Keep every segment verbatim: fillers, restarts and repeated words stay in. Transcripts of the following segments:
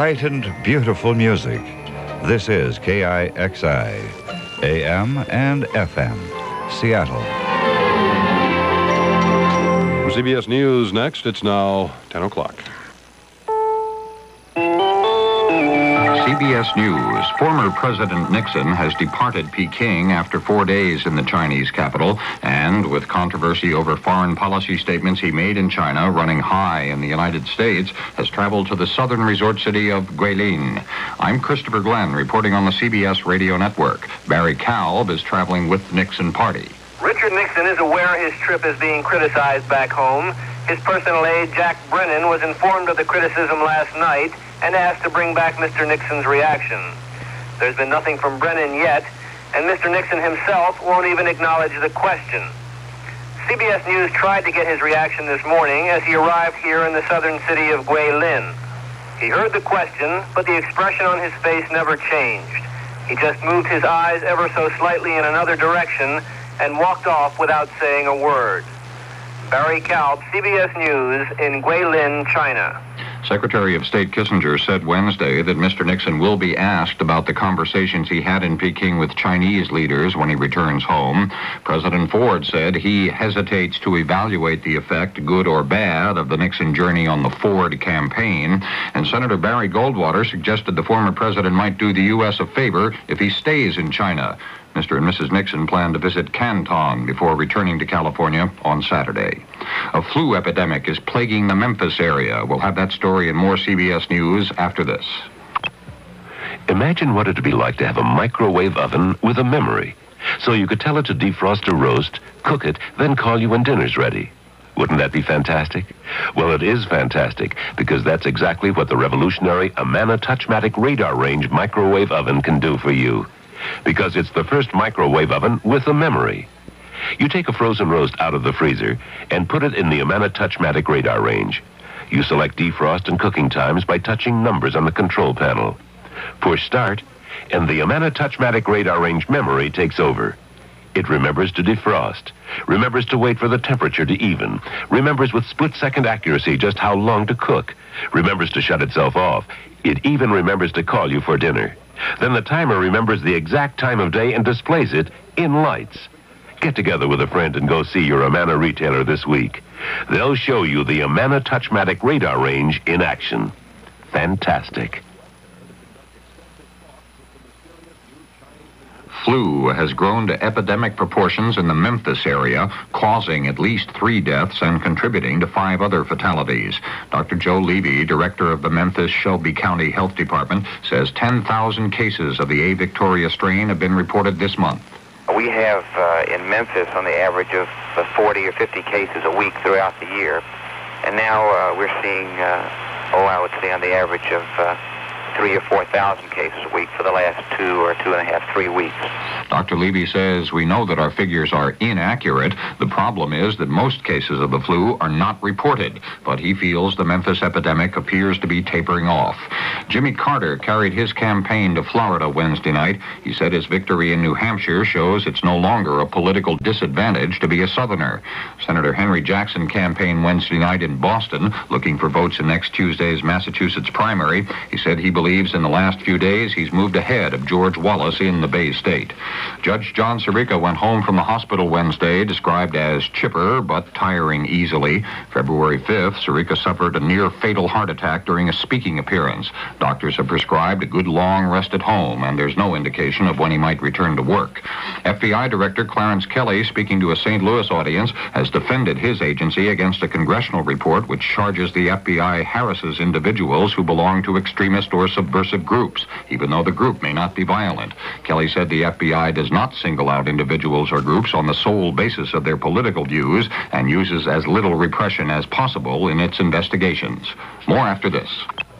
bright and beautiful music. This is K I X I, A M and F M, Seattle. From C B S News next, it's now ten o'clock. C B S News. Former President Nixon has departed Peking after four days in the Chinese capital, and with controversy over foreign policy statements he made in China running high in the United States, has traveled to the southern resort city of Guilin. I'm Christopher Glenn, reporting on the C B S Radio Network. Barry Kalb is traveling with the Nixon party. Richard Nixon is aware his trip is being criticized back home. His personal aide, Jack Brennan, was informed of the criticism last night and asked to bring back Mister Nixon's reaction. There's been nothing from Brennan yet, and Mister Nixon himself won't even acknowledge the question. C B S News tried to get his reaction this morning as he arrived here in the southern city of Guilin. He heard the question, but the expression on his face never changed. He just moved his eyes ever so slightly in another direction and walked off without saying a word. Barry Kalb, C B S News in Guilin, China. Secretary of State Kissinger said Wednesday that Mister Nixon will be asked about the conversations he had in Peking with Chinese leaders when he returns home. President Ford said he hesitates to evaluate the effect, good or bad, of the Nixon journey on the Ford campaign. And Senator Barry Goldwater suggested the former president might do the U S a favor if he stays in China. Mister and Missus Nixon plan to visit Canton before returning to California on Saturday. A flu epidemic is plaguing the Memphis area. We'll have that story and more C B S News after this. Imagine what it'd be like to have a microwave oven with a memory. So you could tell it to defrost a roast, cook it, then call you when dinner's ready. Wouldn't that be fantastic? Well, it is fantastic, because that's exactly what the revolutionary Amana Touchmatic Radar Range microwave oven can do for you. Because it's the first microwave oven with a memory. You take a frozen roast out of the freezer and put it in the Amana Touchmatic Radar Range. You select defrost and cooking times by touching numbers on the control panel. Push start, and the Amana Touchmatic Radar Range memory takes over. It remembers to defrost, remembers to wait for the temperature to even, remembers with split-second accuracy just how long to cook, remembers to shut itself off. It even remembers to call you for dinner. Then the timer remembers the exact time of day and displays it in lights. Get together with a friend and go see your Amana retailer this week. They'll show you the Amana Touchmatic Radar Range in action. Fantastic. Flu has grown to epidemic proportions in the Memphis area, causing at least three deaths and contributing to five other fatalities. Doctor Joe Levy, director of the Memphis Shelby County Health Department, says ten thousand cases of the A. Victoria strain have been reported this month. We have uh, in Memphis on the average of uh, forty or fifty cases a week throughout the year. And now uh, we're seeing, uh, oh, I would say on the average of uh, three or four thousand cases a week for the last two or two and a half, three weeks. Doctor Levy says we know that our figures are inaccurate. The problem is that most cases of the flu are not reported, but he feels the Memphis epidemic appears to be tapering off. Jimmy Carter carried his campaign to Florida Wednesday night. He said his victory in New Hampshire shows it's no longer a political disadvantage to be a Southerner. Senator Henry Jackson campaigned Wednesday night in Boston, looking for votes in next Tuesday's Massachusetts primary. He said he believes in the last few days he's moved ahead of George Wallace in the Bay State. Judge John Sirica went home from the hospital Wednesday, described as chipper but tiring easily. February fifth, Sirica suffered a near-fatal heart attack during a speaking appearance. Doctors have prescribed a good long rest at home, and there's no indication of when he might return to work. F B I Director Clarence Kelly, speaking to a Saint Louis audience, has defended his agency against a congressional report which charges the F B I harasses individuals who belong to extremist or subversive groups, even though the group may not be violent. Kelly said the F B I does not single out individuals or groups on the sole basis of their political views and uses as little repression as possible in its investigations. More after this.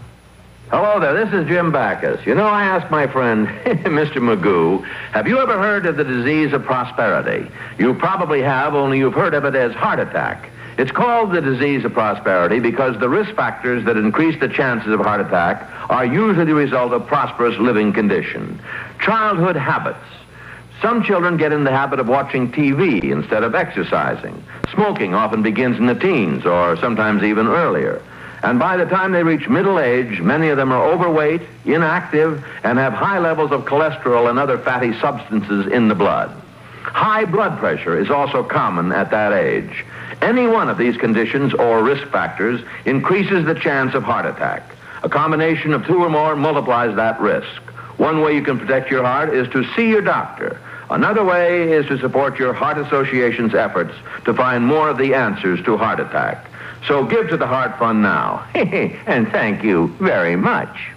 Hello there, this is Jim Backus. You know, I asked my friend, Mister Magoo, have you ever heard of the disease of prosperity? You probably have, only you've heard of it as heart attack. It's called the disease of prosperity because the risk factors that increase the chances of heart attack are usually the result of prosperous living condition. Childhood habits. Some children get in the habit of watching T V instead of exercising. Smoking often begins in the teens or sometimes even earlier. And by the time they reach middle age, many of them are overweight, inactive, and have high levels of cholesterol and other fatty substances in the blood. High blood pressure is also common at that age. Any one of these conditions or risk factors increases the chance of heart attack. A combination of two or more multiplies that risk. One way you can protect your heart is to see your doctor. Another way is to support your Heart Association's efforts to find more of the answers to heart attack. So give to the Heart Fund now. And thank you very much.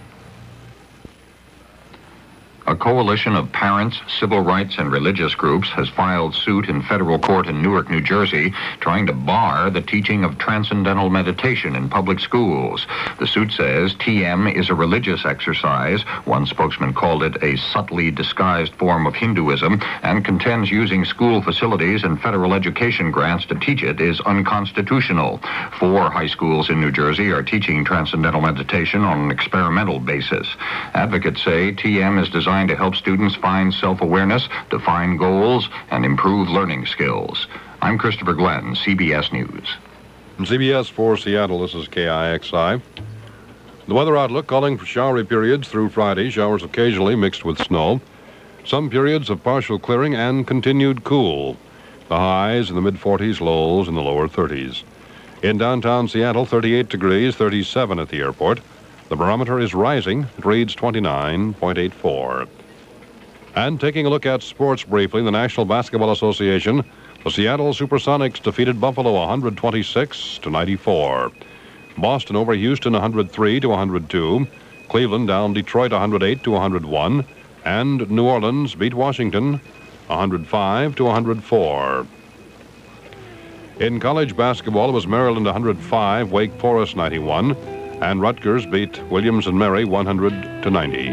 A coalition of parents, civil rights, and religious groups has filed suit in federal court in Newark, New Jersey, trying to bar the teaching of transcendental meditation in public schools. The suit says T M is a religious exercise. One spokesman called it a subtly disguised form of Hinduism, and contends using school facilities and federal education grants to teach it is unconstitutional. Four high schools in New Jersey are teaching transcendental meditation on an experimental basis. Advocates say T M is designed to help students find self-awareness, define goals, and improve learning skills. I'm Christopher Glenn, C B S News. From C B S for Seattle, this is K I X I. The weather outlook calling for showery periods through Friday, showers occasionally mixed with snow. Some periods of partial clearing and continued cool. The highs in the mid-forties, lows in the lower thirties. In downtown Seattle, thirty-eight degrees, thirty-seven at the airport. The barometer is rising. It reads twenty-nine point eight four. And taking a look at sports briefly, the National Basketball Association, the Seattle Supersonics defeated Buffalo one twenty-six to ninety-four. Boston over Houston one oh three to one oh two. Cleveland down Detroit one oh eight to one oh one. And New Orleans beat Washington one oh five to one oh four. In college basketball, it was Maryland one oh five, Wake Forest ninety-one. And Rutgers beat Williams and Mary one hundred to ninety.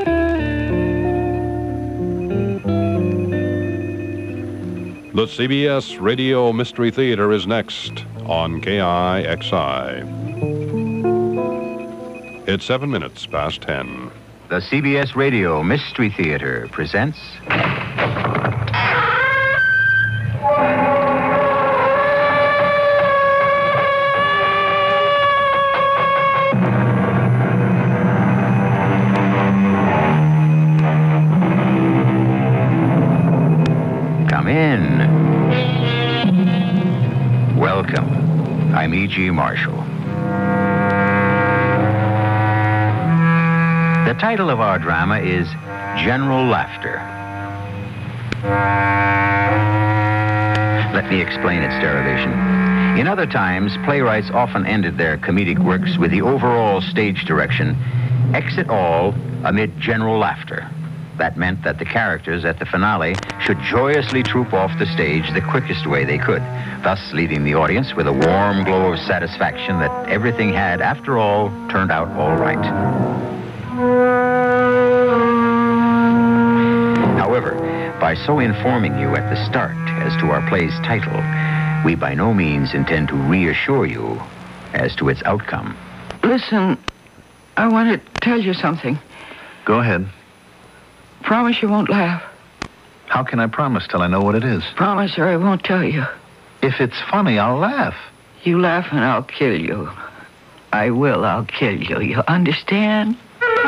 The C B S Radio Mystery Theater is next on K I X I. It's seven minutes past ten. The C B S Radio Mystery Theater presents... I'm E G. Marshall. The title of our drama is General Laughter. Let me explain its derivation. In other times, playwrights often ended their comedic works with the overall stage direction, exit all amid general laughter. That meant that the characters at the finale should joyously troop off the stage the quickest way they could, thus leaving the audience with a warm glow of satisfaction that everything had, after all, turned out all right. However, by so informing you at the start as to our play's title, we by no means intend to reassure you as to its outcome. Listen, I want to tell you something. Go ahead. Promise you won't laugh. How can I promise till I know what it is? Promise or I won't tell you. If it's funny, I'll laugh. You laugh and I'll kill you. I will, I'll kill you. You understand?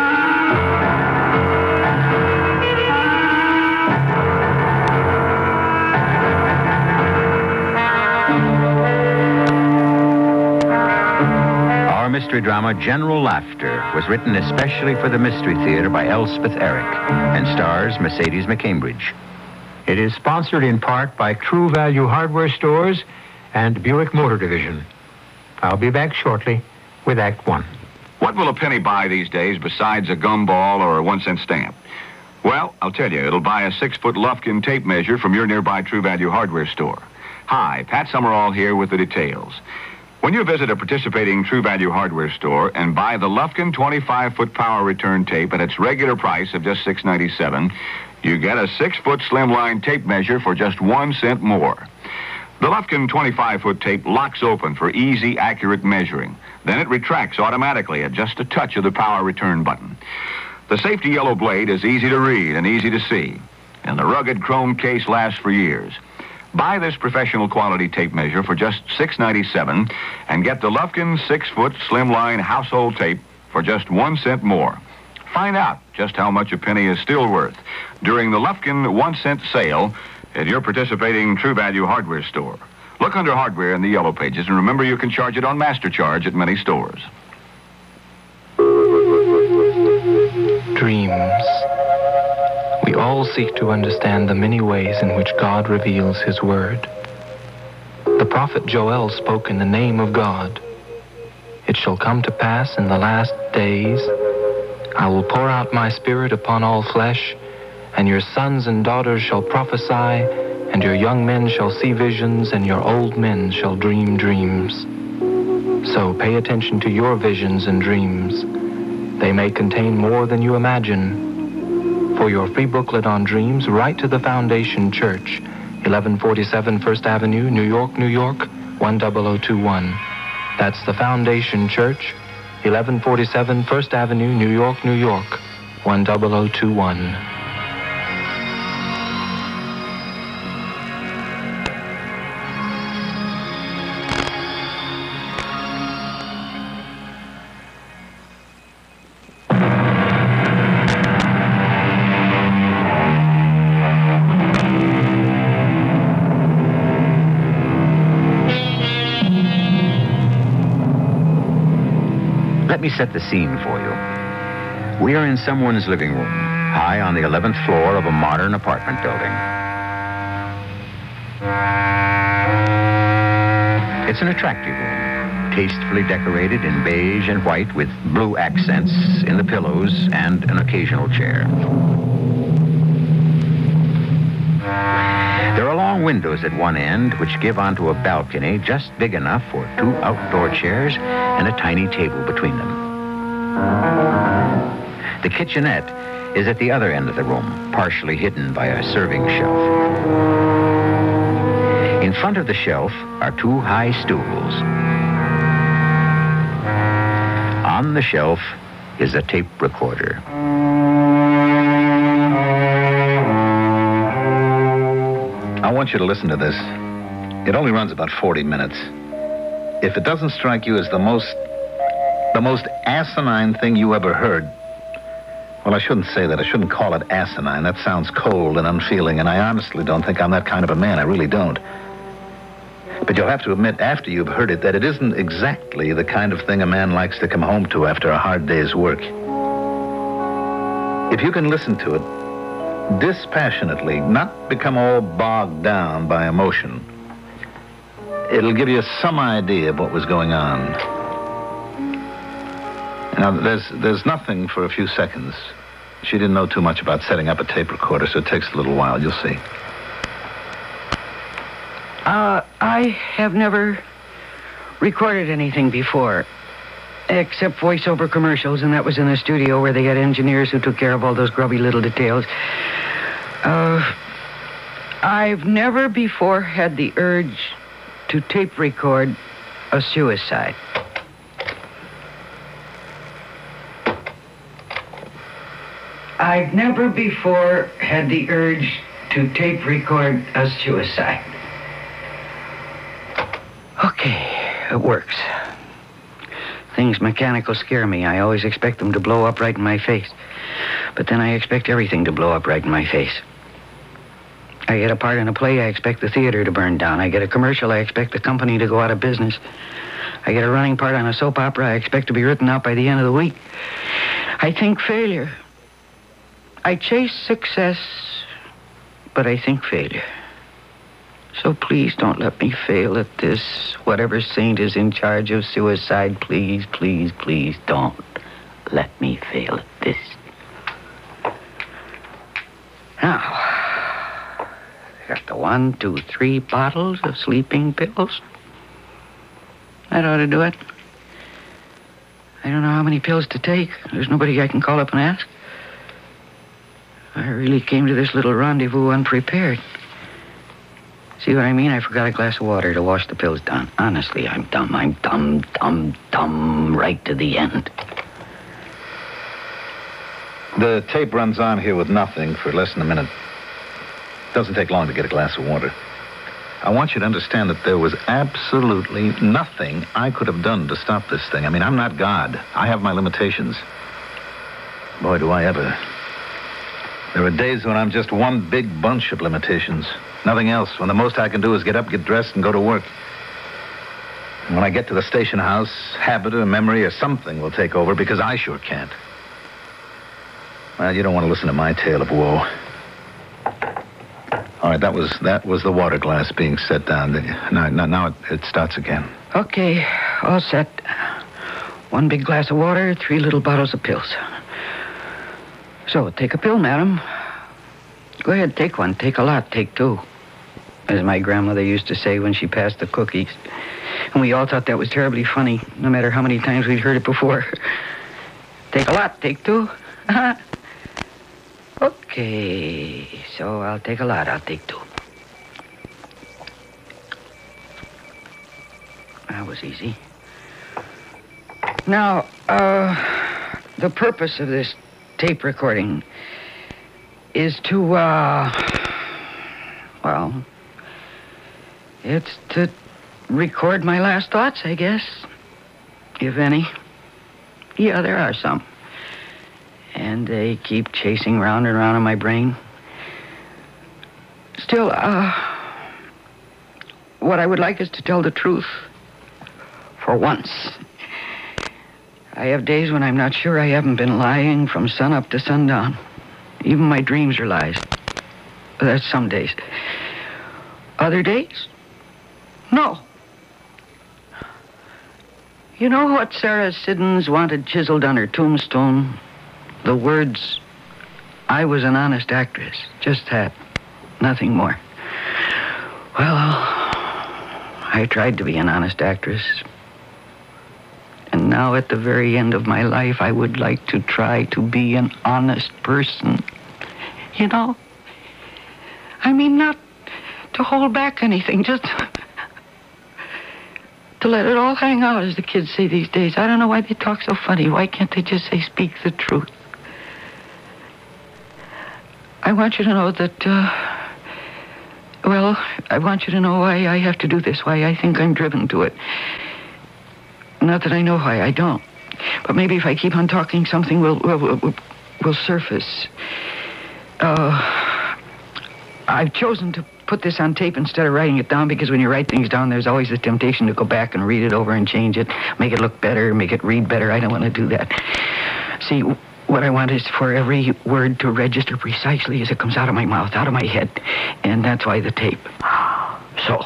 Our mystery drama, General Laughter, was written especially for the Mystery Theater by Elspeth Eric and stars Mercedes McCambridge. It is sponsored in part by True Value Hardware Stores and Buick Motor Division. I'll be back shortly with Act One. What will a penny buy these days besides a gumball or a one-cent stamp? Well, I'll tell you, it'll buy a six-foot Lufkin tape measure from your nearby True Value Hardware store. Hi, Pat Summerall here with the details. When you visit a participating True Value Hardware store and buy the Lufkin twenty-five foot power return tape at its regular price of just six ninety-seven, you get a six-foot slimline tape measure for just one cent more. The Lufkin twenty-five foot tape locks open for easy, accurate measuring. Then it retracts automatically at just a touch of the power return button. The safety yellow blade is easy to read and easy to see, and the rugged chrome case lasts for years. Buy this professional quality tape measure for just six ninety-seven and get the Lufkin six-foot slimline household tape for just one cent more. Find out just how much a penny is still worth during the Lufkin one-cent sale at your participating True Value hardware store. Look under hardware in the yellow pages, and remember you can charge it on Master Charge at many stores. Dreams. We all seek to understand the many ways in which God reveals His Word. The prophet Joel spoke in the name of God. It shall come to pass in the last days, I will pour out my Spirit upon all flesh, and your sons and daughters shall prophesy, and your young men shall see visions, and your old men shall dream dreams. So pay attention to your visions and dreams. They may contain more than you imagine. For your free booklet on dreams, write to the Foundation Church, eleven forty-seven First Avenue, New York, New York, one zero zero two one. That's the Foundation Church, eleven forty-seven First Avenue, New York, New York, one zero zero two one. Let me set the scene for you. We are in someone's living room, high on the eleventh floor of a modern apartment building. It's an attractive room, tastefully decorated in beige and white with blue accents in the pillows and an occasional chair. There are long windows at one end which give onto a balcony just big enough for two outdoor chairs and a tiny table between them. The kitchenette is at the other end of the room, partially hidden by a serving shelf. In front of the shelf are two high stools. On the shelf is a tape recorder. I want you to listen to this. It only runs about forty minutes. If it doesn't strike you as the most, the most asinine thing you ever heard, well, I shouldn't say that. I shouldn't call it asinine. That sounds cold and unfeeling, and I honestly don't think I'm that kind of a man. I really don't. But you'll have to admit, after you've heard it, that it isn't exactly the kind of thing a man likes to come home to after a hard day's work. If you can listen to it dispassionately, not become all bogged down by emotion, it'll give you some idea of what was going on. Now, there's there's nothing for a few seconds. She didn't know too much about setting up a tape recorder, so it takes a little while. You'll see. Uh, I have never recorded anything before, except voiceover commercials, and that was in the studio where they had engineers who took care of all those grubby little details. Uh, I've never before had the urge to tape record a suicide. I've never before had the urge to tape record a suicide. Okay, it works. Things mechanical scare me. I always expect them to blow up right in my face. But then I expect everything to blow up right in my face. I get a part in a play, I expect the theater to burn down. I get a commercial, I expect the company to go out of business. I get a running part on a soap opera, I expect to be written out by the end of the week. I think failure. I chase success, but I think failure. So please don't let me fail at this. Whatever saint is in charge of suicide, please, please, please don't let me fail at this. Now, I got the one, two, three bottles of sleeping pills. That ought to do it. I don't know how many pills to take. There's nobody I can call up and ask. I really came to this little rendezvous unprepared. See what I mean? I forgot a glass of water to wash the pills down. Honestly, I'm dumb. I'm dumb, dumb, dumb, right to the end. The tape runs on here with nothing for less than a minute. Doesn't take long to get a glass of water. I want you to understand that there was absolutely nothing I could have done to stop this thing. I mean, I'm not God. I have my limitations. Boy, do I ever. There are days when I'm just one big bunch of limitations. Nothing else. When the most I can do is get up, get dressed, and go to work. And when I get to the station house, habit or memory or something will take over because I sure can't. Well, you don't want to listen to my tale of woe. All right, that was that was the water glass being set down. Now, now, now it, it starts again. Okay, all set. One big glass of water, three little bottles of pills. So, take a pill, madam. Go ahead, take one. Take a lot. Take two. As my grandmother used to say when she passed the cookies. And we all thought that was terribly funny, no matter how many times we'd heard it before. Take a lot. Take two. Okay, so I'll take a lot. I'll take two. That was easy. Now, uh, the purpose of this tape recording is to, uh, well, it's to record my last thoughts, I guess, if any. Yeah, there are some. And they keep chasing round and round in my brain. Still, uh, what I would like is to tell the truth. For once. I have days when I'm not sure I haven't been lying from sunup to sundown. Even my dreams are lies. That's some days. Other days? No. You know what Sarah Siddons wanted chiseled on her tombstone? The words, I was an honest actress. Just that. Nothing more. Well, I tried to be an honest actress. And now at the very end of my life, I would like to try to be an honest person. You know? I mean, not to hold back anything, just to let it all hang out, as the kids say these days. I don't know why they talk so funny. Why can't they just say, speak the truth? I want you to know that, uh, well, I want you to know why I have to do this, why I think I'm driven to it. Not that I know why I don't. But maybe if I keep on talking, something will will, will, will surface. Uh, I've chosen to put this on tape instead of writing it down because when you write things down, there's always the temptation to go back and read it over and change it, make it look better, make it read better. I don't want to do that. See, what I want is for every word to register precisely as it comes out of my mouth, out of my head. And that's why the tape. So,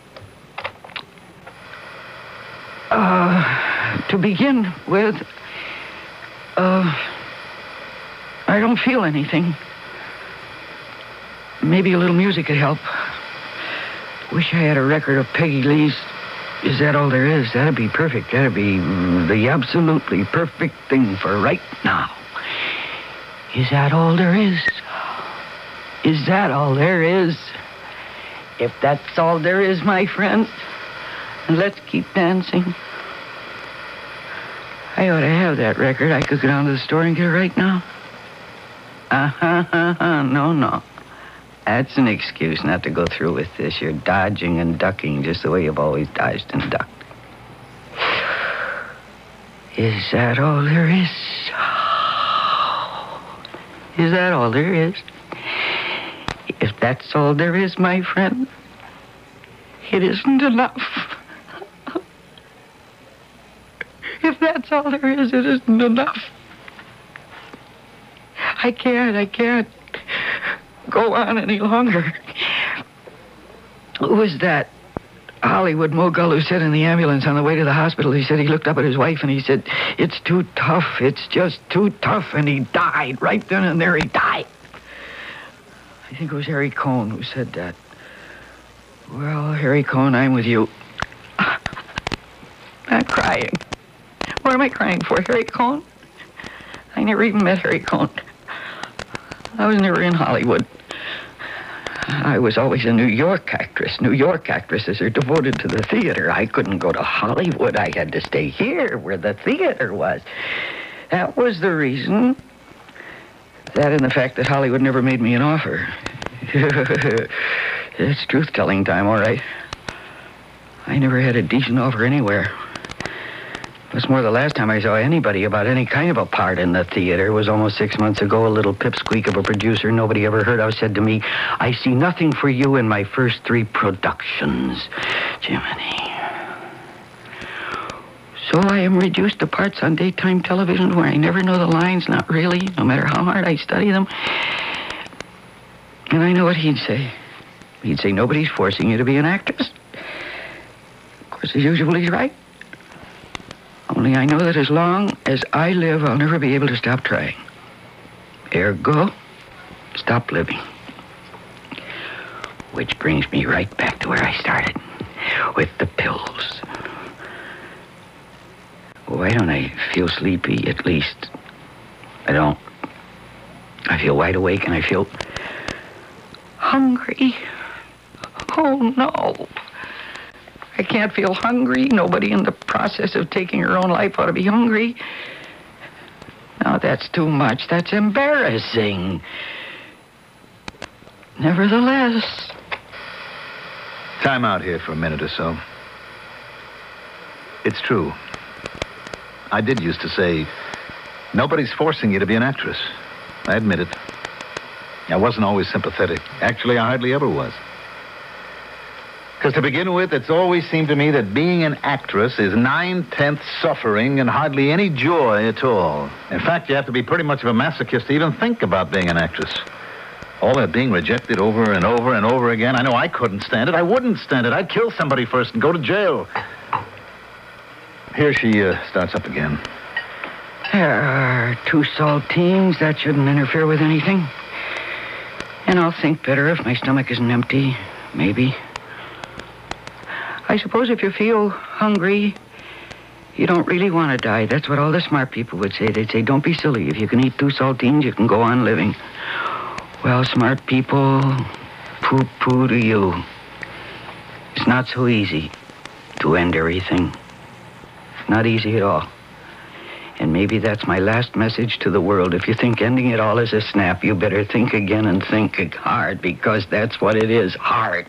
uh, to begin with, uh, I don't feel anything. Maybe a little music could help. Wish I had a record of Peggy Lee's Is That All There Is? That'd be perfect. That'd be the absolutely perfect thing for right now. Is that all there is? Is that all there is? If that's all there is, my friend, let's keep dancing. I ought to have that record. I could go down to the store and get it right now. Uh-huh, uh-huh. No, no. That's an excuse not to go through with this. You're dodging and ducking just the way you've always dodged and ducked. Is that all there is? Is that all there is? If that's all there is, my friend, it isn't enough. If that's all there is, it isn't enough. I can't, I can't go on any longer. Who was that Hollywood mogul who said in the ambulance on the way to the hospital, he said he looked up at his wife and he said, it's too tough, it's just too tough, and he died. Right then and there he died. I think it was Harry Cohn who said that. Well, Harry Cohn, I'm with you. I'm crying. What am I crying for, Harry Cohn? I never even met Harry Cohn. I was never in Hollywood. I was always a New York actress. New York actresses are devoted to the theater. I couldn't go to Hollywood. I had to stay here where the theater was. That was the reason. That and the fact that Hollywood never made me an offer. It's truth-telling time, all right. I never had a decent offer anywhere. What's more, the last time I saw anybody about any kind of a part in the theater was almost six months ago. A little pipsqueak of a producer nobody ever heard of said to me, I see nothing for you in my first three productions. Jiminy. So I am reduced to parts on daytime television where I never know the lines, not really, no matter how hard I study them. And I know what he'd say. He'd say, nobody's forcing you to be an actress. Of course, as usual, he's right. Only I know that as long as I live, I'll never be able to stop trying. Ergo, stop living. Which brings me right back to where I started, with the pills. Why don't I feel sleepy, at least? I don't. I feel wide awake and I feel hungry. Oh, no. I can't feel hungry. Nobody in the process of taking her own life ought to be hungry. Now, that's too much. That's embarrassing. Nevertheless. Time out here for a minute or so. It's true. I did used to say, nobody's forcing you to be an actress. I admit it. I wasn't always sympathetic. Actually, I hardly ever was. Because to begin with, it's always seemed to me that being an actress is nine-tenths suffering and hardly any joy at all. In fact, you have to be pretty much of a masochist to even think about being an actress. All that being rejected over and over and over again, I know I couldn't stand it. I wouldn't stand it. I'd kill somebody first and go to jail. Here she uh, starts up again. There are two saltines. That shouldn't interfere with anything. And I'll think better if my stomach isn't empty. Maybe. I suppose if you feel hungry, you don't really want to die. That's what all the smart people would say. They'd say, don't be silly. If you can eat two saltines, you can go on living. Well, smart people, poo-poo to you. It's not so easy to end everything. Not easy at all. And maybe that's my last message to the world. If you think ending it all is a snap, you better think again and think hard, because that's what it is, hard.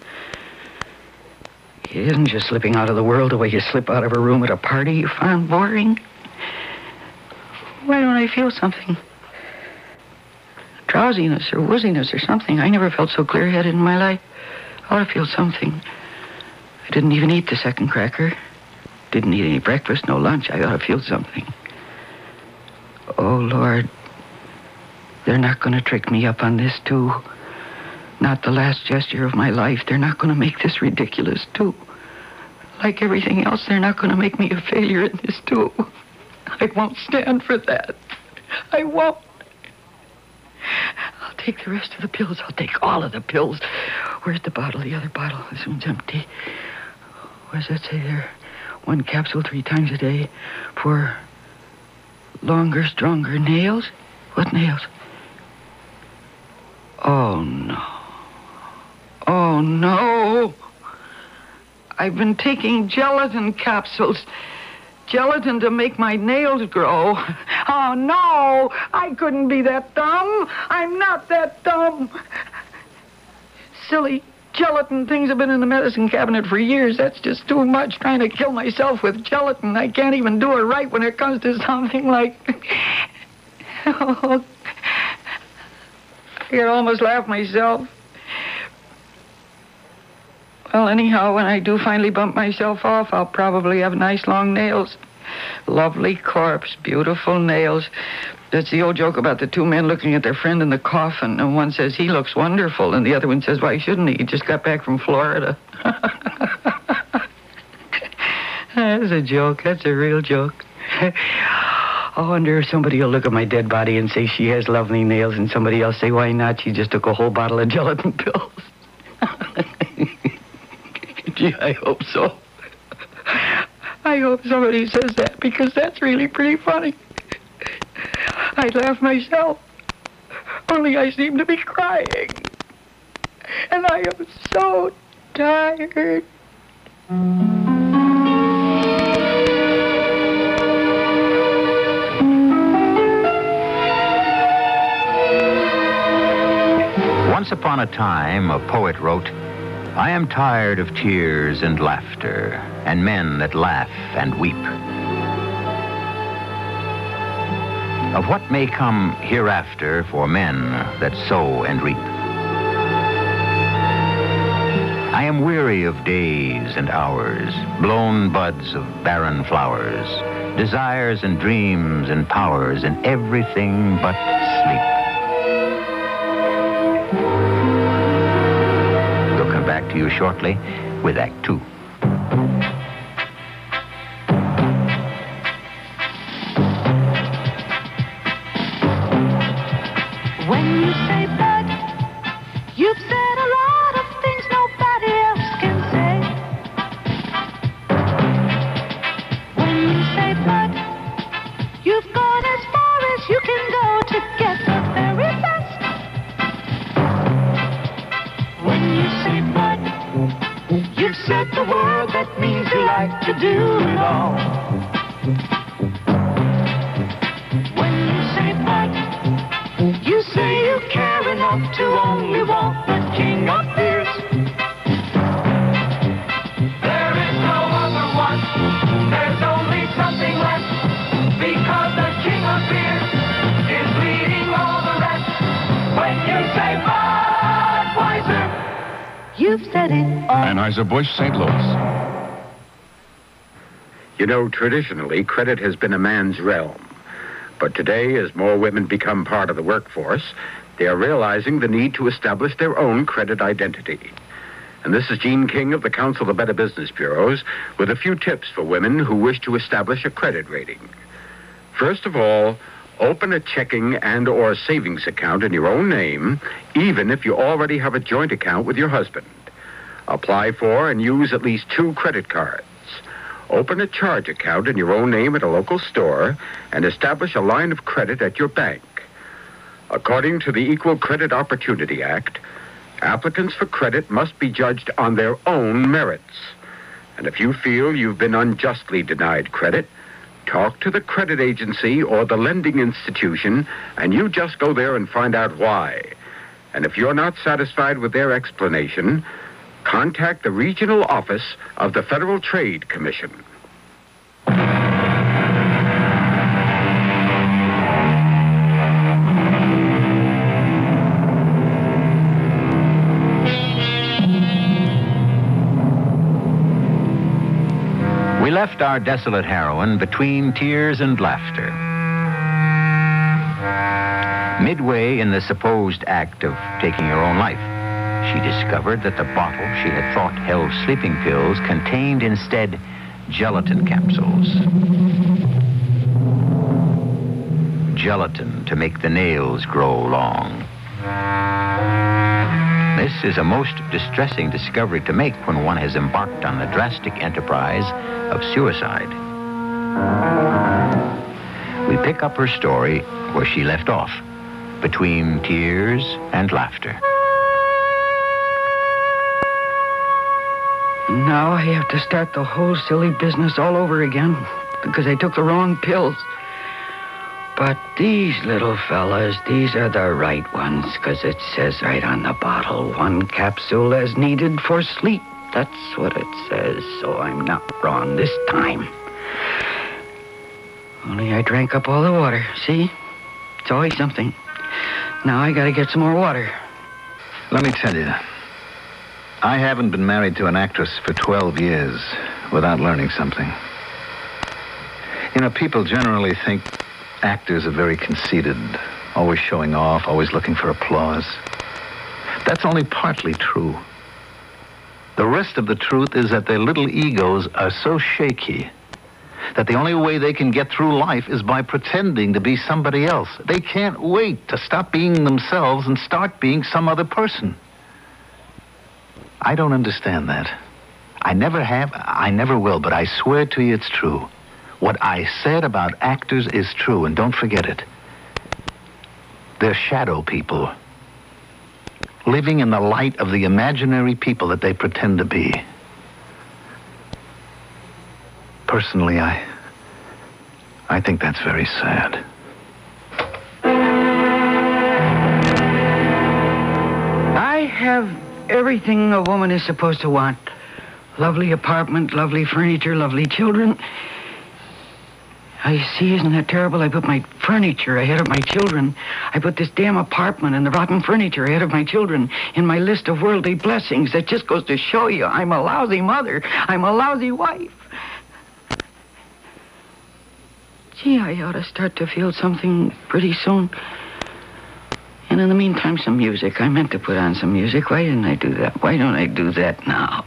It isn't just slipping out of the world the way you slip out of a room at a party you found boring. Why don't I feel something? Drowsiness or wooziness or something. I never felt so clear-headed in my life. I ought to feel something. I didn't even eat the second cracker. Didn't eat any breakfast, no lunch. I ought to feel something. Oh, Lord. They're not going to trick me up on this, too. Not the last gesture of my life. They're not going to make this ridiculous, too. Like everything else, they're not going to make me a failure in this, too. I won't stand for that. I won't. I'll take the rest of the pills. I'll take all of the pills. Where's the bottle? The other bottle. This one's empty. What does that say there? One capsule three times a day for longer, stronger nails? What nails? Oh, no. Oh, no. I've been taking gelatin capsules. Gelatin to make my nails grow. Oh, no. I couldn't be that dumb. I'm not that dumb. Silly gelatin things have been in the medicine cabinet for years. That's just too much, trying to kill myself with gelatin. I can't even do it right when it comes to something like... Oh, I could almost laugh myself. Well, anyhow, when I do finally bump myself off, I'll probably have nice long nails. Lovely corpse, beautiful nails. That's the old joke about the two men looking at their friend in the coffin, and one says, he looks wonderful, and the other one says, why shouldn't he? He just got back from Florida. That's a joke. That's a real joke. I wonder if somebody will look at my dead body and say she has lovely nails, and somebody else say, why not? She just took a whole bottle of gelatin pills. Gee, I hope so. I hope somebody says that, because that's really pretty funny. I laugh myself, only I seem to be crying. And I am so tired. Once upon upon a time, a poet wrote, I am tired of tears and laughter, and men that laugh and weep. Of what may come hereafter for men that sow and reap. I am weary of days and hours, blown buds of barren flowers, desires and dreams and powers, and everything but sleep. We'll come back to you shortly with Act Two. When you say bud, you've said a lot of things nobody else can say. When you say bud, you've gone as far as you can go to get the very best. When you say bud, you've said the word that means you like to do it all. When you say bud, you say you care enough to only want the king appears. There is no other one. There's only something left. Because the king appears is leading all the rest. When you say Budweiser, you've said it all. Anheuser-Busch, Saint Louis. You know, traditionally, credit has been a man's realm. But today, as more women become part of the workforce, they are realizing the need to establish their own credit identity. And this is Gene King of the Council of Better Business Bureaus with a few tips for women who wish to establish a credit rating. First of all, open a checking and or savings account in your own name, even if you already have a joint account with your husband. Apply for and use at least two credit cards. Open a charge account in your own name at a local store and establish a line of credit at your bank. According to the Equal Credit Opportunity Act, applicants for credit must be judged on their own merits. And if you feel you've been unjustly denied credit, talk to the credit agency or the lending institution, and you just go there and find out why. And if you're not satisfied with their explanation, contact the regional office of the Federal Trade Commission. We left our desolate heroine between tears and laughter. Midway in the supposed act of taking her own life, she discovered that the bottle she had thought held sleeping pills contained instead gelatin capsules. Gelatin to make the nails grow long. This is a most distressing discovery to make when one has embarked on the drastic enterprise of suicide. We pick up her story where she left off, between tears and laughter. Now I have to start the whole silly business all over again because I took the wrong pills. But these little fellas, these are the right ones because it says right on the bottle, one capsule as needed for sleep. That's what it says, so I'm not wrong this time. Only I drank up all the water, see? It's always something. Now I gotta get some more water. Let me tell you, I haven't been married to an actress for twelve years without learning something. You know, people generally think actors are very conceited, always showing off, always looking for applause. That's only partly true. The rest of the truth is that their little egos are so shaky that the only way they can get through life is by pretending to be somebody else. They can't wait to stop being themselves and start being some other person. I don't understand that. I never have, I never will, but I swear to you it's true. What I said about actors is true, and don't forget it. They're shadow people, living in the light of the imaginary people that they pretend to be. Personally, I, I think that's very sad. I have everything a woman is supposed to want. Lovely apartment, lovely furniture, lovely children. I see, isn't that terrible? I put my furniture ahead of my children. I put this damn apartment and the rotten furniture ahead of my children in my list of worldly blessings. That just goes to show you I'm a lousy mother. I'm a lousy wife. Gee, I ought to start to feel something pretty soon. And in the meantime, some music. I meant to put on some music. Why didn't I do that? Why don't I do that now?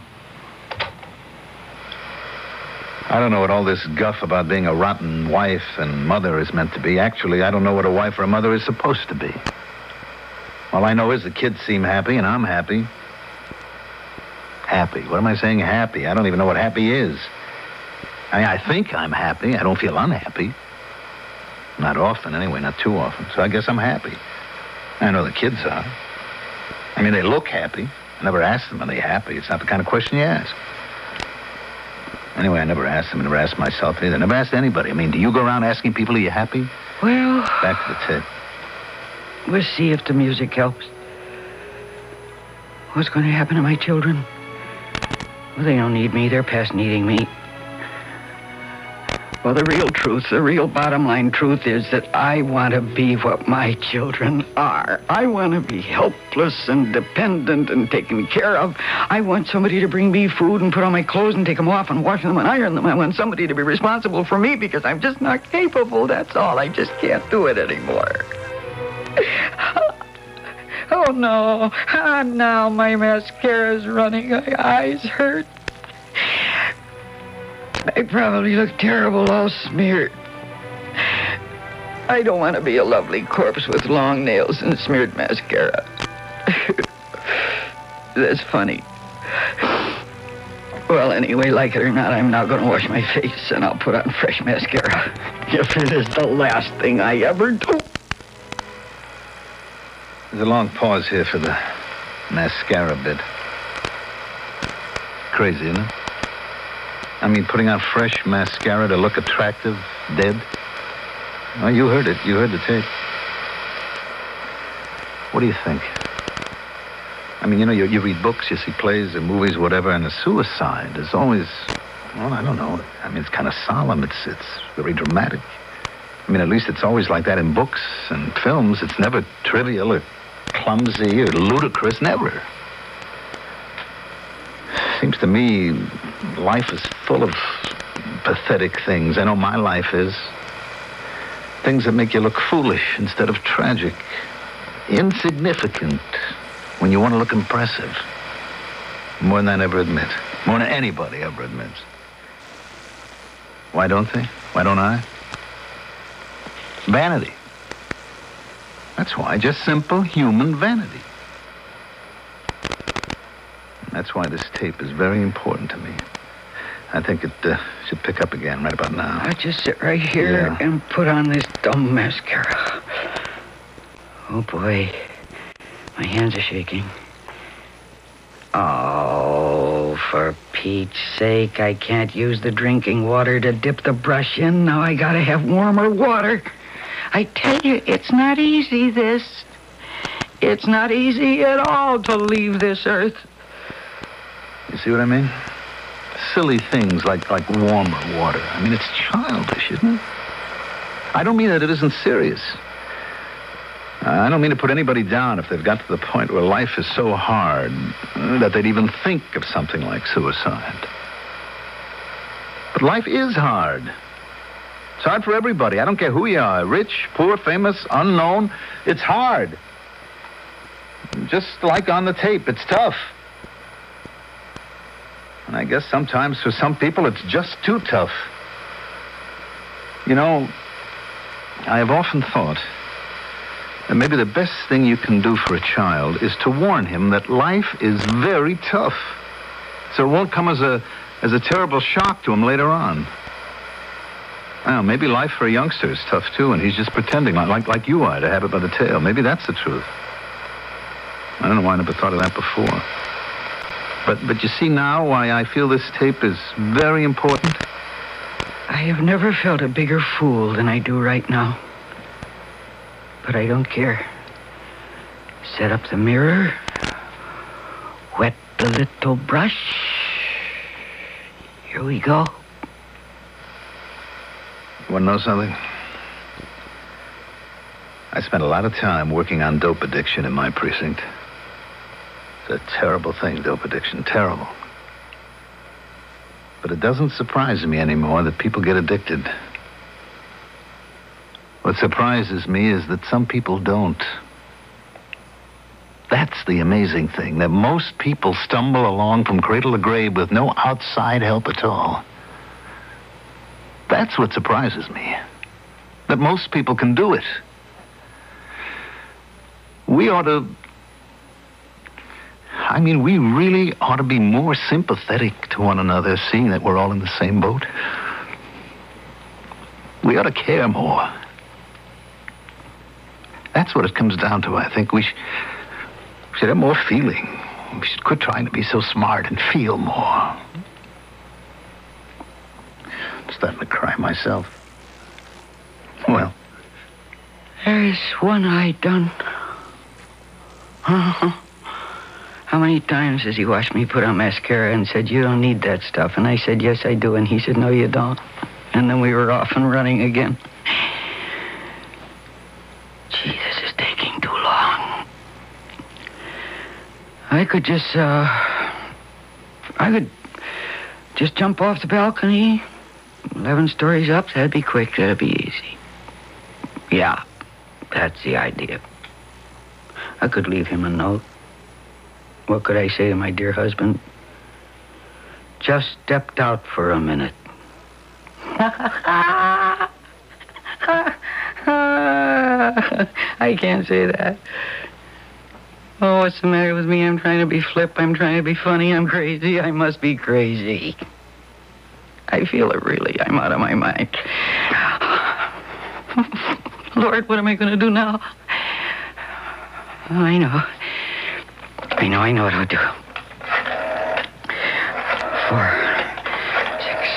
I don't know what all this guff about being a rotten wife and mother is meant to be. Actually, I don't know what a wife or a mother is supposed to be. All I know is the kids seem happy and I'm happy. Happy. What am I saying? Happy. I don't even know what happy is. I mean, I think I'm happy. I don't feel unhappy. Not often, anyway, not too often. So I guess I'm happy. I know the kids are. I mean, they look happy. I never ask them, are they happy? It's not the kind of question you ask. Anyway, I never asked them. I never asked myself either. Never asked anybody. I mean, do you go around asking people, are you happy? Well... Back to the tape. We'll see if the music helps. What's going to happen to my children? Well, they don't need me. They're past needing me. Well, the real truth, the real bottom line truth is that I want to be what my children are. I want to be helpless and dependent and taken care of. I want somebody to bring me food and put on my clothes and take them off and wash them and iron them. I want somebody to be responsible for me because I'm just not capable, that's all. I just can't do it anymore. Oh, no. Ah, now my mascara's running. My eyes hurt. I probably look terrible, all smeared. I don't want to be a lovely corpse with long nails and smeared mascara. That's funny. Well, anyway, like it or not, I'm now going to wash my face and I'll put on fresh mascara. If it is the last thing I ever do. There's a long pause here for the mascara bit. Crazy, isn't it? I mean, putting on fresh mascara to look attractive, dead. Oh, you heard it. You heard the tape. What do you think? I mean, you know, you, you read books, you see plays and movies, whatever, and the suicide is always, well, I don't know. I mean, it's kind of solemn. It's, it's very dramatic. I mean, at least it's always like that in books and films. It's never trivial or clumsy or ludicrous, never. Seems to me life is full of pathetic things. I know my life is. Things that make you look foolish instead of tragic. Insignificant when you want to look impressive. More than I ever admit. More than anybody ever admits. Why don't they? Why don't I? Vanity. That's why. Just simple human vanity. That's why this tape is very important to me. I think it uh, should pick up again right about now. I'll just sit right here Yeah. and put on this dumb mascara. Oh, boy. My hands are shaking. Oh, for Pete's sake, I can't use the drinking water to dip the brush in. Now I gotta have warmer water. I tell you, it's not easy, this. It's not easy at all to leave this earth. You see what I mean? Silly things like, like warmer water. I mean, it's childish, isn't it? I don't mean that it isn't serious. I don't mean to put anybody down if they've got to the point where life is so hard uh, that they'd even think of something like suicide. But life is hard. It's hard for everybody. I don't care who you are, rich, poor, famous, unknown. It's hard. Just like on the tape, it's tough. And I guess sometimes for some people it's just too tough. You know, I have often thought that maybe the best thing you can do for a child is to warn him that life is very tough. So it won't come as a as a terrible shock to him later on. Well, maybe life for a youngster is tough too, and he's just pretending like, like like you are to have it by the tail. Maybe that's the truth. I don't know why I never thought of that before. But but you see now why I feel this tape is very important? I have never felt a bigger fool than I do right now. But I don't care. Set up the mirror, Wet the little brush. Here we go. Want to know something? I spent a lot of time working on dope addiction in my precinct. It's a terrible thing, dope addiction. Terrible. But it doesn't surprise me anymore that people get addicted. What surprises me is that some people don't. That's the amazing thing, that most people stumble along from cradle to grave with no outside help at all. That's what surprises me. That most people can do it. We ought to... I mean, we really ought to be more sympathetic to one another, seeing that we're all in the same boat. We ought to care more. That's what it comes down to, I think. We sh- should have more feeling. We should quit trying to be so smart and feel more. I'm starting to cry myself. Well. There's one I done. Uh-huh. How many times has he watched me put on mascara and said, you don't need that stuff? And I said, yes, I do. And he said, no, you don't. And then we were off and running again. Gee, this is taking too long. I could just, uh... I could just jump off the balcony, eleven stories up. That'd be quick. That'd be easy. Yeah, that's the idea. I could leave him a note. What could I say to my dear husband? Just stepped out for a minute. I can't say that. Oh, what's the matter with me? I'm trying to be flip. I'm trying to be funny. I'm crazy. I must be crazy. I feel it really. I'm out of my mind. Lord, what am I going to do now? Oh, I know. I know, I know what I'll do. Four, six.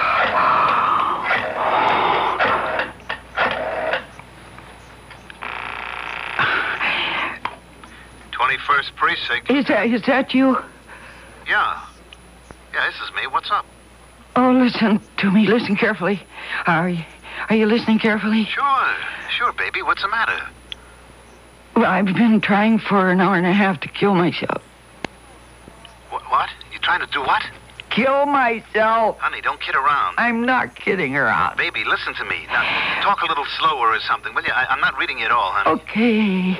twenty-first Precinct. Is that, is that you? Yeah. Yeah, this is me. What's up? Oh, listen to me. Listen carefully. Are you, are you listening carefully? Sure. Sure, baby. What's the matter? Well, I've been trying for an hour and a half to kill myself. What? What? You trying to do what? Kill myself. Honey, don't kid around. I'm not kidding around. Baby, listen to me. Now, talk a little slower or something, will you? I, I'm not reading you at all, honey. Okay.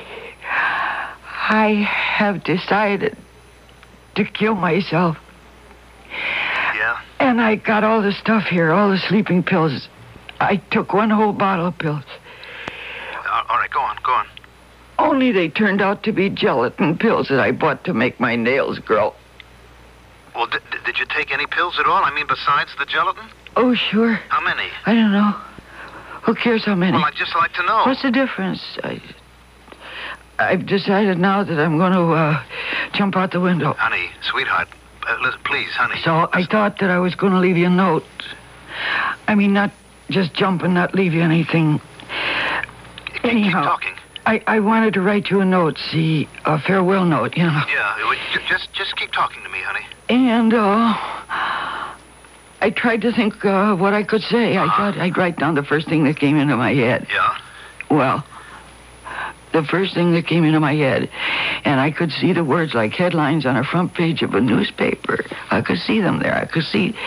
I have decided to kill myself. Yeah? And I got all the stuff here, all the sleeping pills. I took one whole bottle of pills. Uh, all right, go on, go on. Only they turned out to be gelatin pills that I bought to make my nails grow. Well, d- d- did you take any pills at all? I mean, besides the gelatin? Oh, sure. How many? I don't know. Who cares how many? Well, I'd just like to know. What's the difference? I, I've decided now that I'm going to uh, jump out the window. Honey, sweetheart, uh, listen, please, honey. So listen. I thought that I was going to leave you a note. I mean, not just jump and not leave you anything. Keep, Anyhow, keep talking. I, I wanted to write you a note, see, a farewell note, you know. Yeah, well, j- just just keep talking to me, honey. And, uh, I tried to think uh, what I could say. Uh-huh. I thought I'd write down the first thing that came into my head. Yeah? Well, the first thing that came into my head, and I could see the words like headlines on a front page of a newspaper. I could see them there. I could see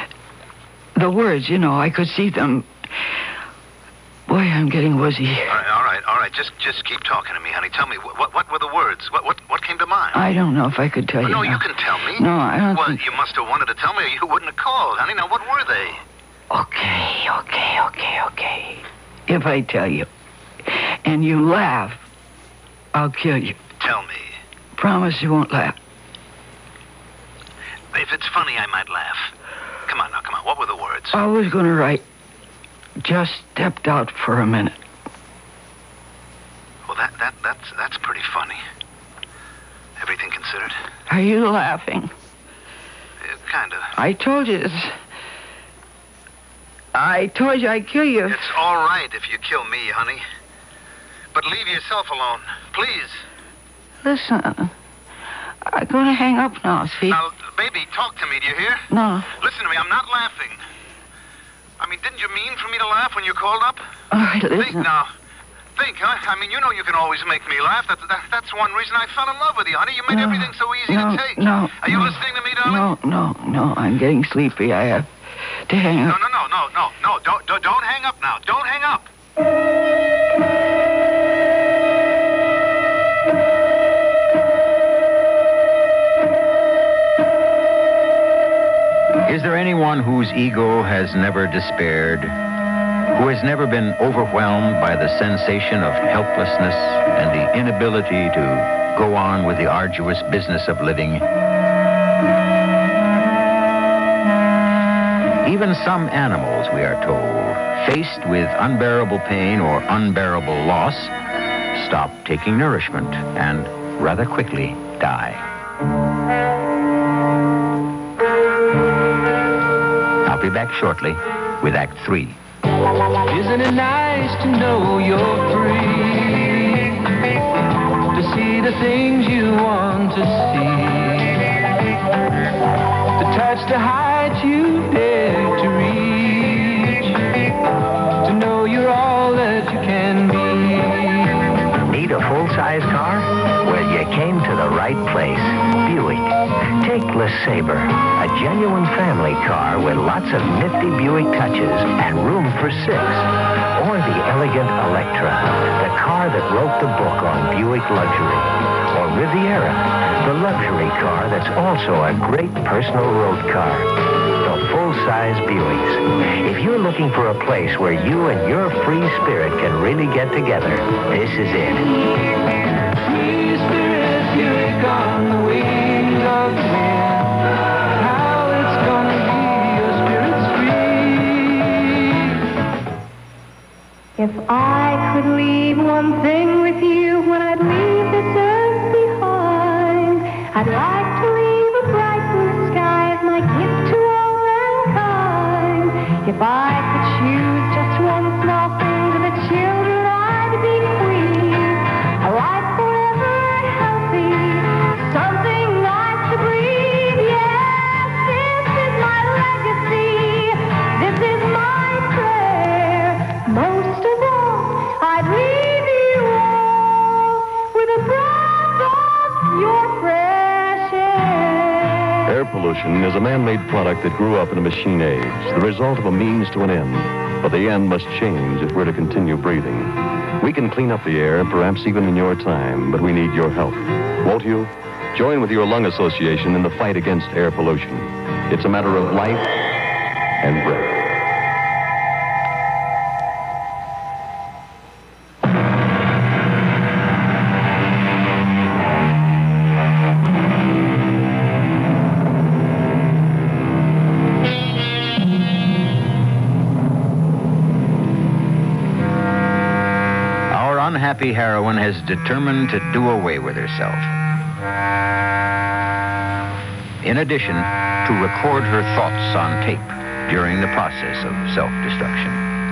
the words, you know, I could see them. Boy, I'm getting woozy. All right, all right, all right. Just just keep talking to me, honey. Tell me, what what, what were the words? What, what what came to mind? I don't know if I could tell Well, you. no, now. you can tell me. No, I don't Well, think... you must have wanted to tell me or you wouldn't have called, honey. Now, what were they? Okay, okay, okay, okay. If I tell you, and you laugh, I'll kill you. Tell me. Promise you won't laugh. If it's funny, I might laugh. Come on now, come on. What were the words? I was going to write, just stepped out for a minute. Well, that, that that's that's pretty funny. Everything considered? Are you laughing? Uh, kind of. I told you this. I told you I'd kill you. It's all right if you kill me, honey. But leave yourself alone, please. Listen, I'm going to hang up now, Sweet. Now, baby, talk to me, do you hear? No. Listen to me, I'm not laughing. I mean, didn't you mean for me to laugh when you called up? All right, listen. Think now. Think, huh? I mean, you know you can always make me laugh. That, that, that's one reason I fell in love with you, honey. You made No, everything so easy no, to take. no, Are you no. listening to me, darling? No, no, no. I'm getting sleepy. I have to hang No, up. no, no, no, no, no. Don't, don't, don't hang up now. Don't hang up. Is there anyone whose ego has never despaired, who has never been overwhelmed by the sensation of helplessness and the inability to go on with the arduous business of living? Even some animals, we are told, faced with unbearable pain or unbearable loss, stop taking nourishment and rather quickly die. I'll be back shortly with Act Three. Isn't it nice to know you're free? To see the things you want to see. To touch the heights you dare to reach. To know you're all that you can be. Need a full-size car? Well, you came to the right place. Buick. Take LeSabre, a genuine family car with lots of nifty Buick touches and room for six. Or the elegant Electra, the car that wrote the book on Buick luxury. Or Riviera, the luxury car that's also a great personal road car. The full-size Buicks. If you're looking for a place where you and your free spirit can really get together, this is it. Free spirit Buick on the wings of the wind. How it's gonna be your spirit's free. If I could leave one thing with you when I'd leave this earth behind, I'd like to leave a bright blue sky as my gift to all mankind. If I could choose just one small thing to the children, I'd be queen. A life forever healthy, something nice to breathe. Yes, this is my legacy. This is my prayer. Most of all, I'd leave you all with a breath of your fresh air. Air pollution is a man-made product that grew up in a machine age, the result of a means to an end. But the end must change if we're to continue breathing. We can clean up the air, perhaps even in your time, but we need your help. Won't you? Join with your lung association in the fight against air pollution. It's a matter of life and breath. Our unhappy heroine has determined to do away with herself. In addition, to record her thoughts on tape during the process of self-destruction.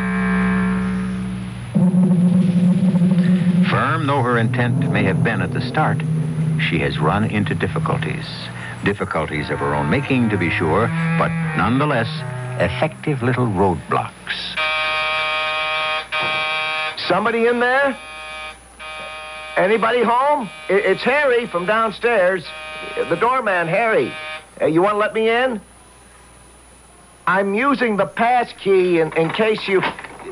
Firm though her intent may have been at the start, she has run into difficulties. Difficulties of her own making, to be sure, but nonetheless, effective little roadblocks. Somebody in there? Anybody home? I- It's Harry from downstairs. The doorman, Harry. Uh, you want to let me in? I'm using the pass key in, in case you...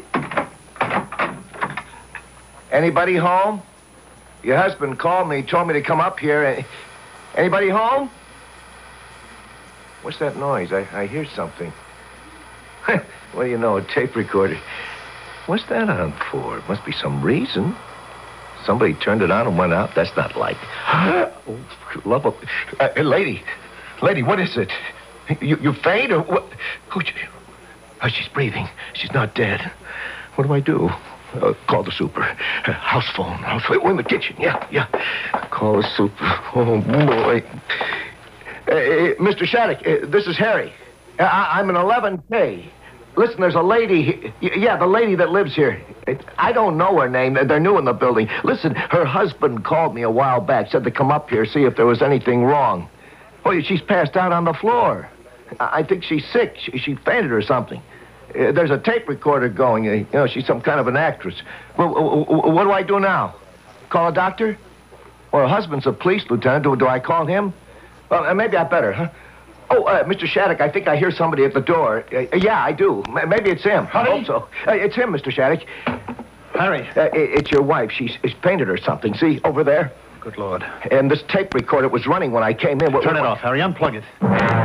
Anybody home? Your husband called me, told me to come up here. Anybody home? What's that noise? I, I hear something. What do you know, a tape recorder. What's that on for? It must be some reason. Somebody turned it on and went out. That's not like... Oh, love of... Uh, lady, lady, what is it? You, you faint or what? Oh, she, oh, she's breathing. She's not dead. What do I do? Uh, call the super. Uh, house phone. House phone. We're in the kitchen. Yeah, yeah. Call the super. Oh, boy. Uh, uh, Mister Shattuck, uh, this is Harry. Uh, I, I'm an eleven K. listen, there's a lady. y- Yeah, the lady that lives here. I don't know her name. They're new in the building. Listen, her husband called me a while back, said to come up here, see if there was anything wrong. Oh, she's passed out on the floor. I I think she's sick. She, she fainted or something. Uh, there's a tape recorder going. Uh, you know, she's some kind of an actress. Well, w- w- what do I do now? Call a doctor? Well, her husband's a police lieutenant. Do, do I call him? Well, uh, maybe I better, huh? Oh, uh, Mister Shattuck, I think I hear somebody at the door. Uh, yeah, I do. M- maybe it's him. I hope so. Uh, it's him, Mister Shattuck. Harry. Uh, i- it's your wife. She's, she's painted or something. See, over there? Good Lord. And this tape recorder was running when I came in. What- Turn what- it off, Harry. Unplug it.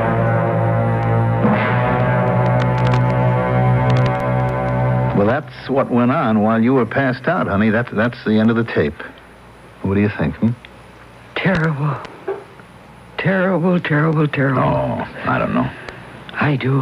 Well, that's what went on while you were passed out, honey. That, that's the end of the tape. What do you think, hmm? Terrible. Terrible, terrible, terrible. Oh, I don't know. I do.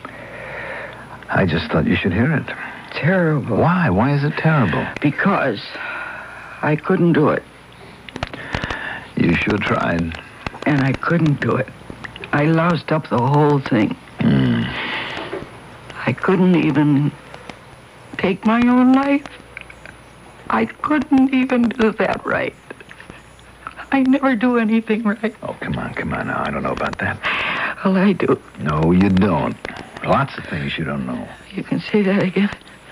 I just thought you should hear it. Terrible. Why? Why is it terrible? Because I couldn't do it. You sure tried. And I couldn't do it. I loused up the whole thing. Mm. I couldn't even take my own life. I couldn't even do that right. I never do anything right. Oh, come on, come on now. I don't know about that. Well, I do. No, you don't. Lots of things you don't know. You can say that again.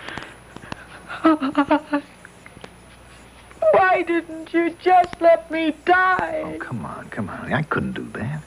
Why didn't you just let me die? Oh, come on, come on. I couldn't do that.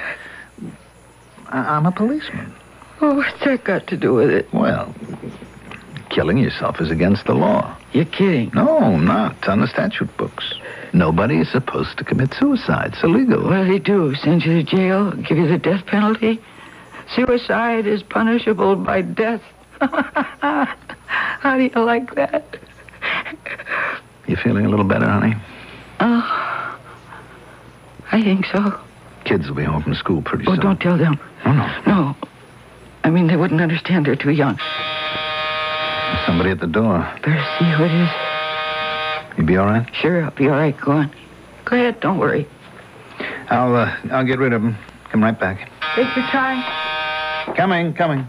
I- I'm a policeman. Oh, what's that got to do with it? Well, killing yourself is against the law. You're kidding. No, not on the statute books. Nobody is supposed to commit suicide. It's illegal. What do they do? Send you to jail? Give you the death penalty? Suicide is punishable by death. How do you like that? You feeling a little better, honey? Oh, I think so. Kids will be home from school pretty Oh, soon. don't tell them. Oh, no. No. I mean, they wouldn't understand. They're too young. There's somebody at the door. Better see who it is. You be all right? Sure, I'll be all right. Go on. Go ahead. Don't worry. I'll, uh, I'll get rid of him. Come right back. Take your time. Coming, coming.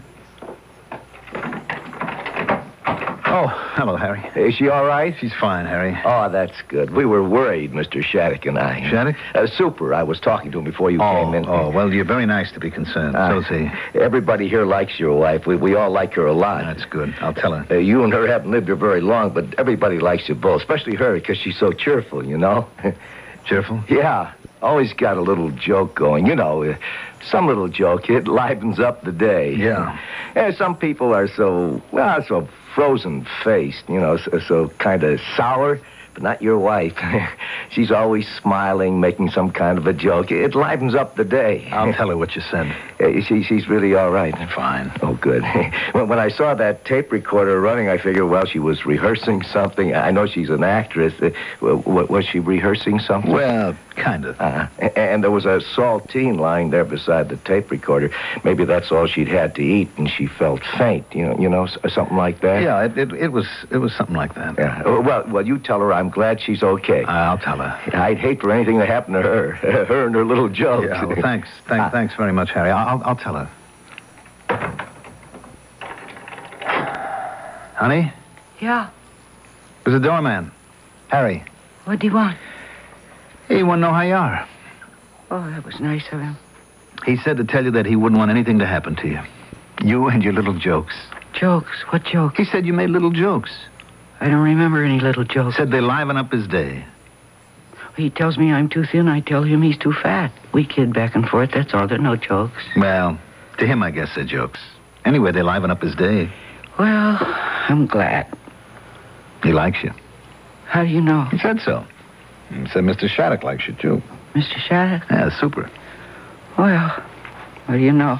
Oh, hello, Harry. Is she all right? She's fine, Harry. Oh, that's good. We were worried, Mister Shattuck and I. Shattuck? Uh, Super. I was talking to him before you Oh, came in. oh, well, you're very nice to be concerned. Uh, So's he. Everybody here likes your wife. We, we all like her a lot. That's good. I'll tell her. Uh, you and her haven't lived here very long, but everybody likes you both, especially her, because she's so cheerful, you know? Cheerful? Yeah. Always got a little joke going. You know, uh, some little joke. It livens up the day. Yeah. And some people are so, well, so frozen-faced, you know, so, so kind of sour. But not your wife. She's always smiling, making some kind of a joke. It livens up the day. I'll tell her what you said. Uh, she, she's really all right. Fine. Oh, good. when, when I saw that tape recorder running, I figured, well, she was rehearsing something. I know she's an actress. Uh, w- was she rehearsing something? Well, kind of. Uh, and there was a saltine lying there beside the tape recorder. Maybe that's all she'd had to eat, and she felt faint. You know, you know, something like that. Yeah, it, it, it was it was something like that. Yeah. Well, well, you tell her I'm glad she's okay. I'll tell her. I'd hate for anything to happen to her. Her and her little jokes. Yeah, well, thanks. Thank, Uh, thanks very much, Harry. I'll, I'll tell her. Honey, Yeah. there's a doorman. Harry. What do you want? He wanted to know how you are. Oh, that was nice of him. He said to tell you that he wouldn't want anything to happen to you. You and your little jokes. Jokes? What jokes? He said you made little jokes. I don't remember any little jokes. Said they liven up his day. He tells me I'm too thin. I tell him he's too fat. We kid back and forth. That's all. There are no jokes. Well, to him, I guess they're jokes. Anyway, they liven up his day. Well, I'm glad. He likes you. How do you know? He said so. He said Mister Shattuck likes you, too. Mister Shattuck? Yeah, super. Well, what do you know?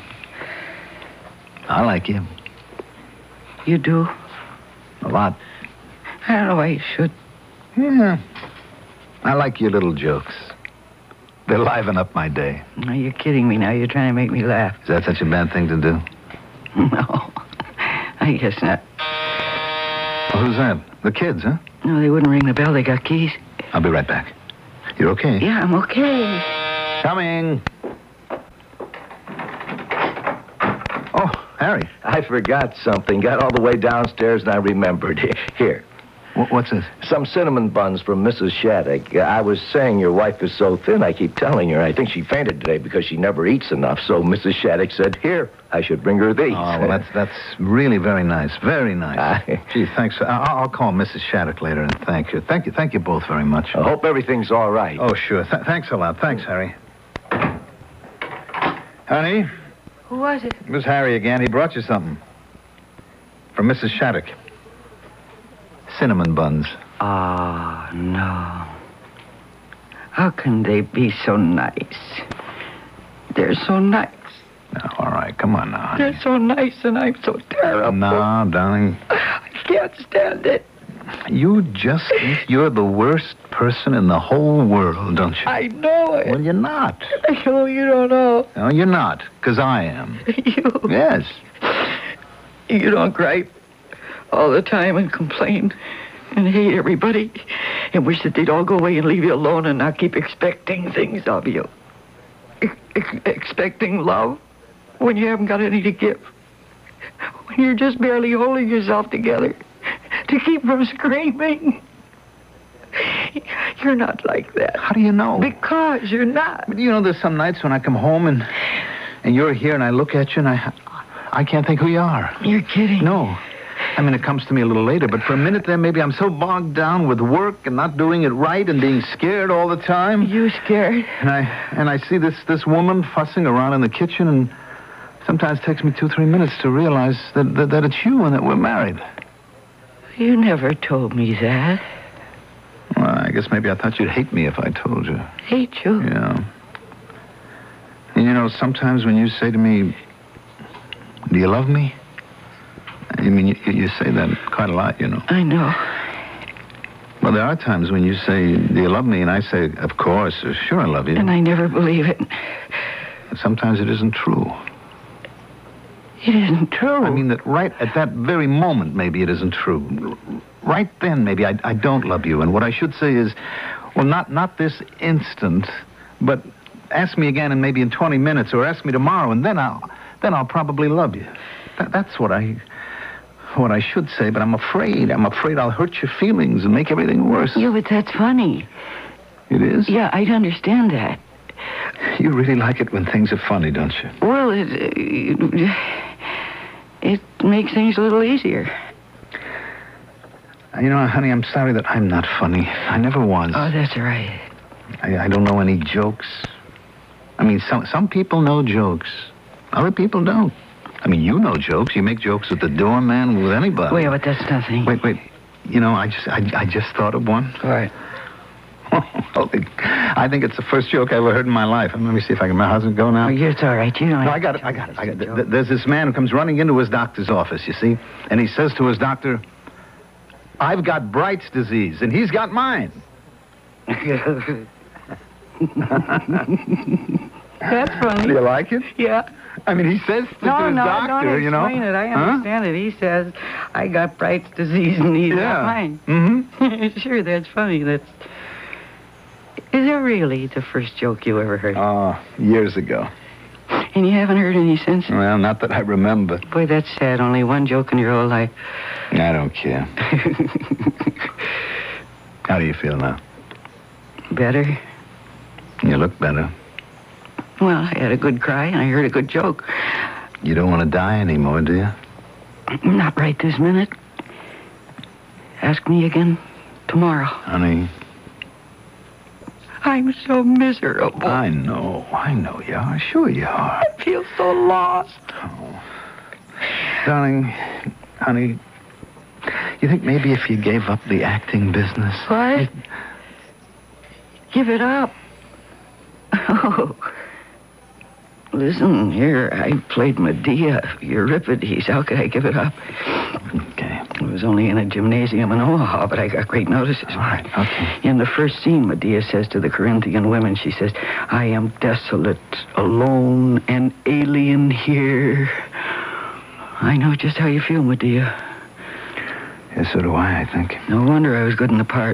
I like you. You do? A lot. I don't know why you should. Yeah. I like your little jokes. They liven up my day. No, you're kidding me now. You're trying to make me laugh. Is that such a bad thing to do? No, I guess not. Well, who's that? The kids, huh? No, they wouldn't ring the bell. They got keys. I'll be right back. You're okay? Yeah, I'm okay. Coming. Oh, Harry. Harry. I forgot something. Got all the way downstairs and I remembered. Here. What's this? Some cinnamon buns from Missus Shattuck. Uh, I was saying your wife is so thin, I keep telling her. I think she fainted today because she never eats enough. So Missus Shattuck said, here, I should bring her these. Oh, well, that's that's really very nice. Very nice. Uh, Gee, thanks. For, I'll, I'll call Missus Shattuck later and thank you. Thank you. Thank you both very much. I hope everything's all right. Oh, sure. Th- thanks a lot. Thanks, Harry. Honey, Who was it? it was Harry again. He brought you something. From Missus Shattuck. Cinnamon buns. Oh, no. How can they be so nice? They're so nice. No, all right, come on now, honey. They're so nice and I'm so terrible. No, darling. I can't stand it. You just think you're the worst person in the whole world, don't you? I know it. Well, you're not. Oh, you don't know. No, you're not, because I am. You. Yes. You don't gripe all the time and complain and hate everybody and wish that they'd all go away and leave you alone and not keep expecting things of you. Ex- ex- expecting love when you haven't got any to give. When you're just barely holding yourself together to keep from screaming. You're not like that. How do you know? Because you're not. But you know, there's some nights when I come home and and you're here and I look at you and I I can't think who you are. You're kidding. No. I mean, it comes to me a little later, but for a minute there, maybe I'm so bogged down with work and not doing it right and being scared all the time. You scared? And I and I see this this woman fussing around in the kitchen, and sometimes it takes me two, three minutes to realize that, that, that it's you and that we're married. You never told me that. Well, I guess maybe I thought you'd hate me if I told you. Hate you? Yeah. And you know, sometimes when you say to me, do you love me? I mean, you, you say that quite a lot, you know. I know. Well, there are times when you say, do you love me? And I say, of course, or sure I love you. And I never believe it. Sometimes it isn't true. It isn't true. I mean, that right at that very moment, maybe it isn't true. Right then, maybe I, I don't love you. And what I should say is, well, not, not this instant, but ask me again and maybe in twenty minutes, or ask me tomorrow, and then I'll, then I'll probably love you. That, that's what I... What I should say, but I'm afraid. I'm afraid I'll hurt your feelings and make everything worse. Yeah, but that's funny. It is? Yeah, I understand that. You really like it when things are funny, don't you? Well, it, it, it makes things a little easier. You know, honey, I'm sorry that I'm not funny. I never was. Oh, that's right. I, I don't know any jokes. I mean, some some people know jokes. Other people don't. I mean, you know jokes. You make jokes with the doorman, with anybody. Wait, but that's nothing. Wait, wait. You know, I just I, I just thought of one. All right. I think it's the first joke I ever heard in my life. Let me see if I can. My husband go now. Oh, it's all right. You know. No, I got it. I got it. I got it. There's this man who comes running into his doctor's office, you see, and he says to his doctor, "I've got Bright's disease, and he's got mine." That's funny. Do you like it? Yeah. I mean, he says to, no, to his no, doctor, don't you know. explain it. I Huh? understand it. He says, I got Bright's disease and he's Yeah. got mine. Mm-hmm. Sure, that's funny. That's... Is that really the first joke you ever heard? Oh, years ago. And you haven't heard any since? Well, not that I remember. Boy, that's sad. Only one joke in your whole life. I don't care. How do you feel now? Better? You look better. Well, I had a good cry and I heard a good joke. You don't want to die anymore, do you? Not right this minute. Ask me again tomorrow. Honey. I'm so miserable. I know. I know you are. Sure you are. I feel so lost. Oh. Darling, honey, you think maybe if you gave up the acting business... What? Give it up. Oh. Listen, here, I played Medea, Euripides. How could I give it up? Okay. It was only in a gymnasium in Omaha, but I got great notices. All right, okay. In the first scene, Medea says to the Corinthian women, she says, I am desolate, alone, and alien here. I know just how you feel, Medea. Yes, so do I, I think. No wonder I was good in the part.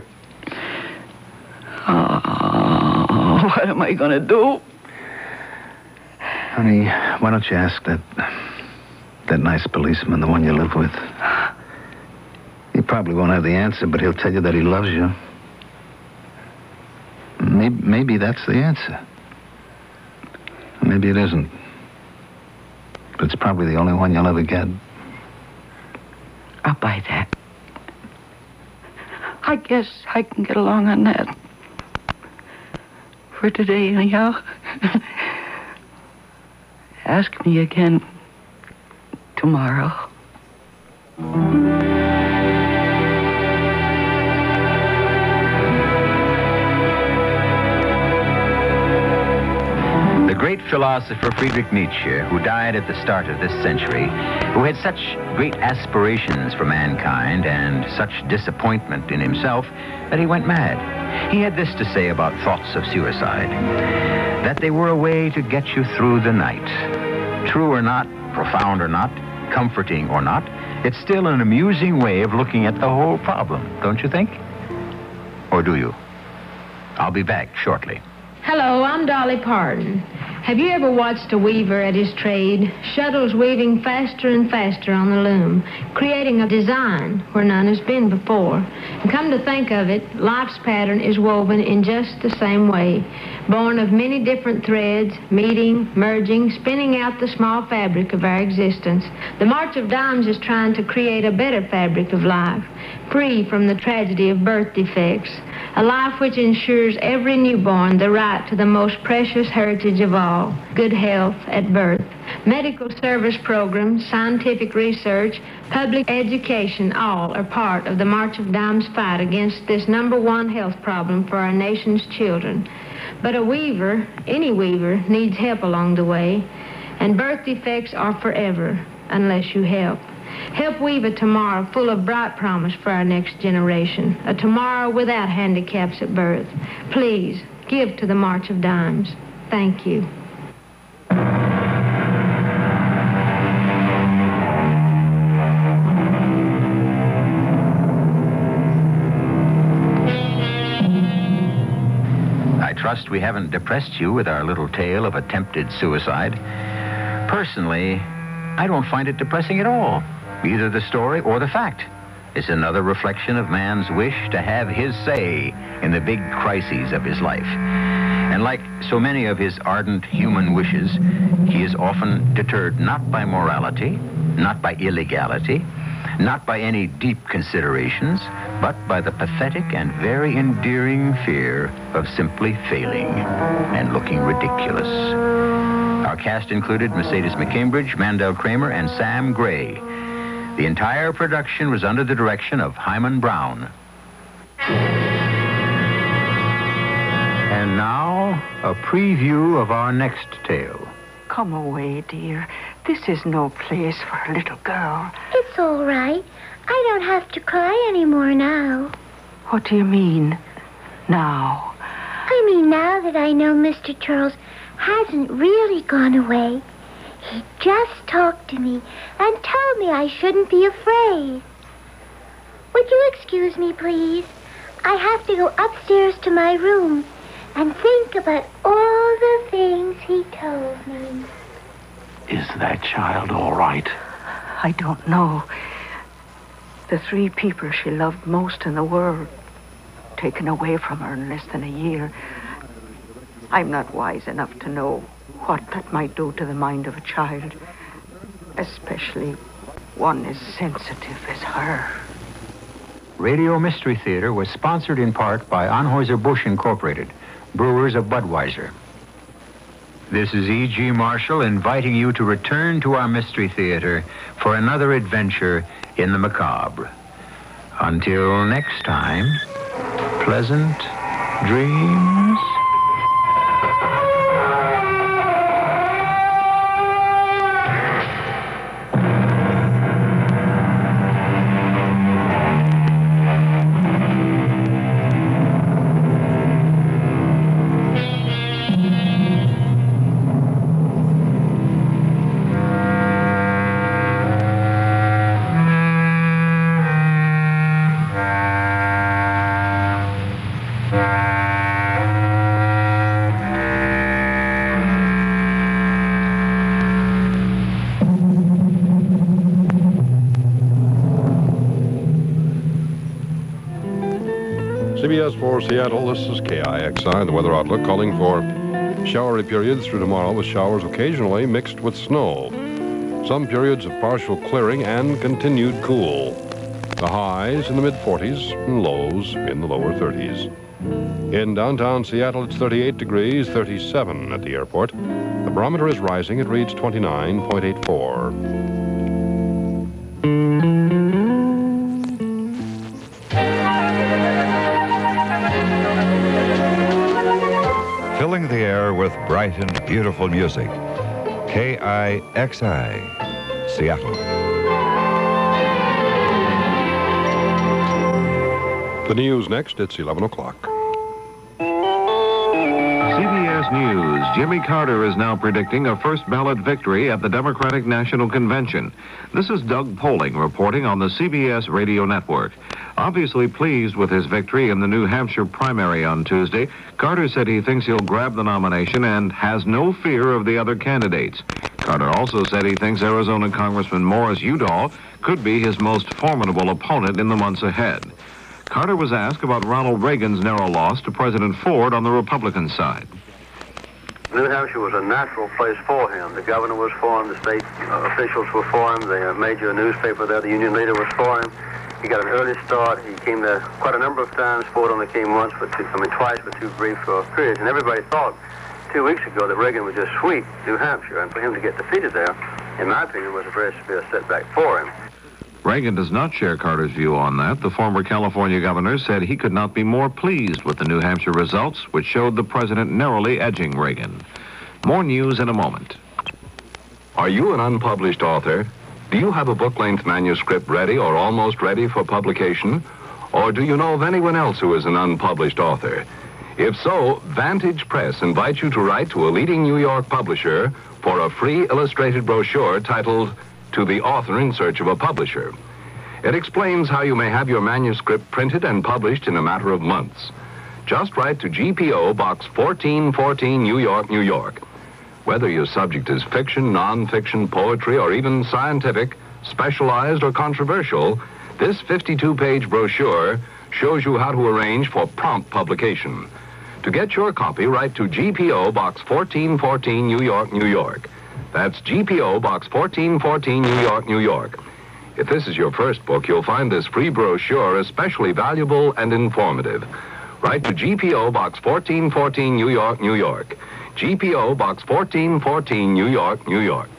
Oh, what am I going to do? Honey, why don't you ask that That nice policeman, the one you live with. He probably won't have the answer, but he'll tell you that he loves you. Maybe, maybe that's the answer. Maybe it isn't. But it's probably the only one you'll ever get. I'll buy that. I guess I can get along on that. For today, anyhow. Ask me again tomorrow. The great philosopher Friedrich Nietzsche, who died at the start of this century, who had such great aspirations for mankind and such disappointment in himself that he went mad. He had this to say about thoughts of suicide, that they were a way to get you through the night. True or not, profound or not, comforting or not, it's still an amusing way of looking at the whole problem, don't you think? Or do you? I'll be back shortly. Hello, I'm Dolly Parton. Have you ever watched a weaver at his trade? Shuttles weaving faster and faster on the loom, creating a design where none has been before. And come to think of it, life's pattern is woven in just the same way, born of many different threads, meeting, merging, spinning out the small fabric of our existence. The March of Dimes is trying to create a better fabric of life, free from the tragedy of birth defects, a life which ensures every newborn the right to the most precious heritage of all, good health at birth. Medical service programs, scientific research, public education, all are part of the March of Dimes fight against this number one health problem for our nation's children. But a weaver, any weaver, needs help along the way, and birth defects are forever unless you help. Help weave a tomorrow full of bright promise for our next generation, a tomorrow without handicaps at birth. Please, give to the March of Dimes. Thank you. I trust we haven't depressed you with our little tale of attempted suicide. Personally, I don't find it depressing at all, either the story or the fact. It's another reflection of man's wish to have his say in the big crises of his life. And like so many of his ardent human wishes, he is often deterred not by morality, not by illegality, not by any deep considerations, but by the pathetic and very endearing fear of simply failing and looking ridiculous. Our cast included Mercedes McCambridge, Mandel Kramer, and Sam Gray. The entire production was under the direction of Hyman Brown. And now, a preview of our next tale. Come away, dear. This is no place for a little girl. It's all right. I don't have to cry anymore now. What do you mean, now? I mean now that I know Mister Charles hasn't really gone away. He just talked to me and told me I shouldn't be afraid. Would you excuse me, please? I have to go upstairs to my room and think about all the things he told me. Is that child all right? I don't know. The three people she loved most in the world, taken away from her in less than a year. I'm not wise enough to know what that might do to the mind of a child, especially one as sensitive as her. Radio Mystery Theater was sponsored in part by Anheuser-Busch Incorporated, brewers of Budweiser. This is E G. Marshall inviting you to return to our Mystery Theater for another adventure in the macabre. Until next time, pleasant dreams. Bye. C B S for Seattle, this is K I X I. The weather outlook calling for showery periods through tomorrow with showers occasionally mixed with snow. Some periods of partial clearing and continued cool. The highs in the mid forties and lows in the lower thirties. In downtown Seattle, it's thirty-eight degrees, thirty-seven at the airport. The barometer is rising. It reads twenty-nine point eight four. Filling the air with bright and beautiful music. K I X I, Seattle. The news next. It's eleven o'clock. C B S News. Jimmy Carter is now predicting a first ballot victory at the Democratic National Convention. This is Doug Poling reporting on the C B S radio network. Obviously pleased with his victory in the New Hampshire primary on Tuesday, Carter said he thinks he'll grab the nomination and has no fear of the other candidates. Carter also said he thinks Arizona Congressman Morris Udall could be his most formidable opponent in the months ahead. Carter was asked about Ronald Reagan's narrow loss to President Ford on the Republican side. New Hampshire was a natural place for him. The governor was for him, the state uh, officials were for him, the uh, major newspaper there, the union leader, was for him. He got an early start. He came there quite a number of times. Ford only came once, for two, I mean twice for two brief uh, periods. And everybody thought two weeks ago that Reagan would just sweep New Hampshire. And for him to get defeated there, in my opinion, was a very severe setback for him. Reagan does not share Carter's view on that. The former California governor said he could not be more pleased with the New Hampshire results, which showed the president narrowly edging Reagan. More news in a moment. Are you an unpublished author? Do you have a book-length manuscript ready or almost ready for publication? Or do you know of anyone else who is an unpublished author? If so, Vantage Press invites you to write to a leading New York publisher for a free illustrated brochure titled To the Author in Search of a Publisher. It explains how you may have your manuscript printed and published in a matter of months. Just write to G P O Box fourteen fourteen, New York, New York. Whether your subject is fiction, non-fiction, poetry, or even scientific, specialized, or controversial, this fifty-two page brochure shows you how to arrange for prompt publication. To get your copy, write to G P O Box fourteen fourteen, New York, New York. That's G P O Box fourteen fourteen, New York, New York. If this is your first book, you'll find this free brochure especially valuable and informative. Write to G P O Box fourteen fourteen, New York, New York. G P O Box fourteen fourteen, New York, New York.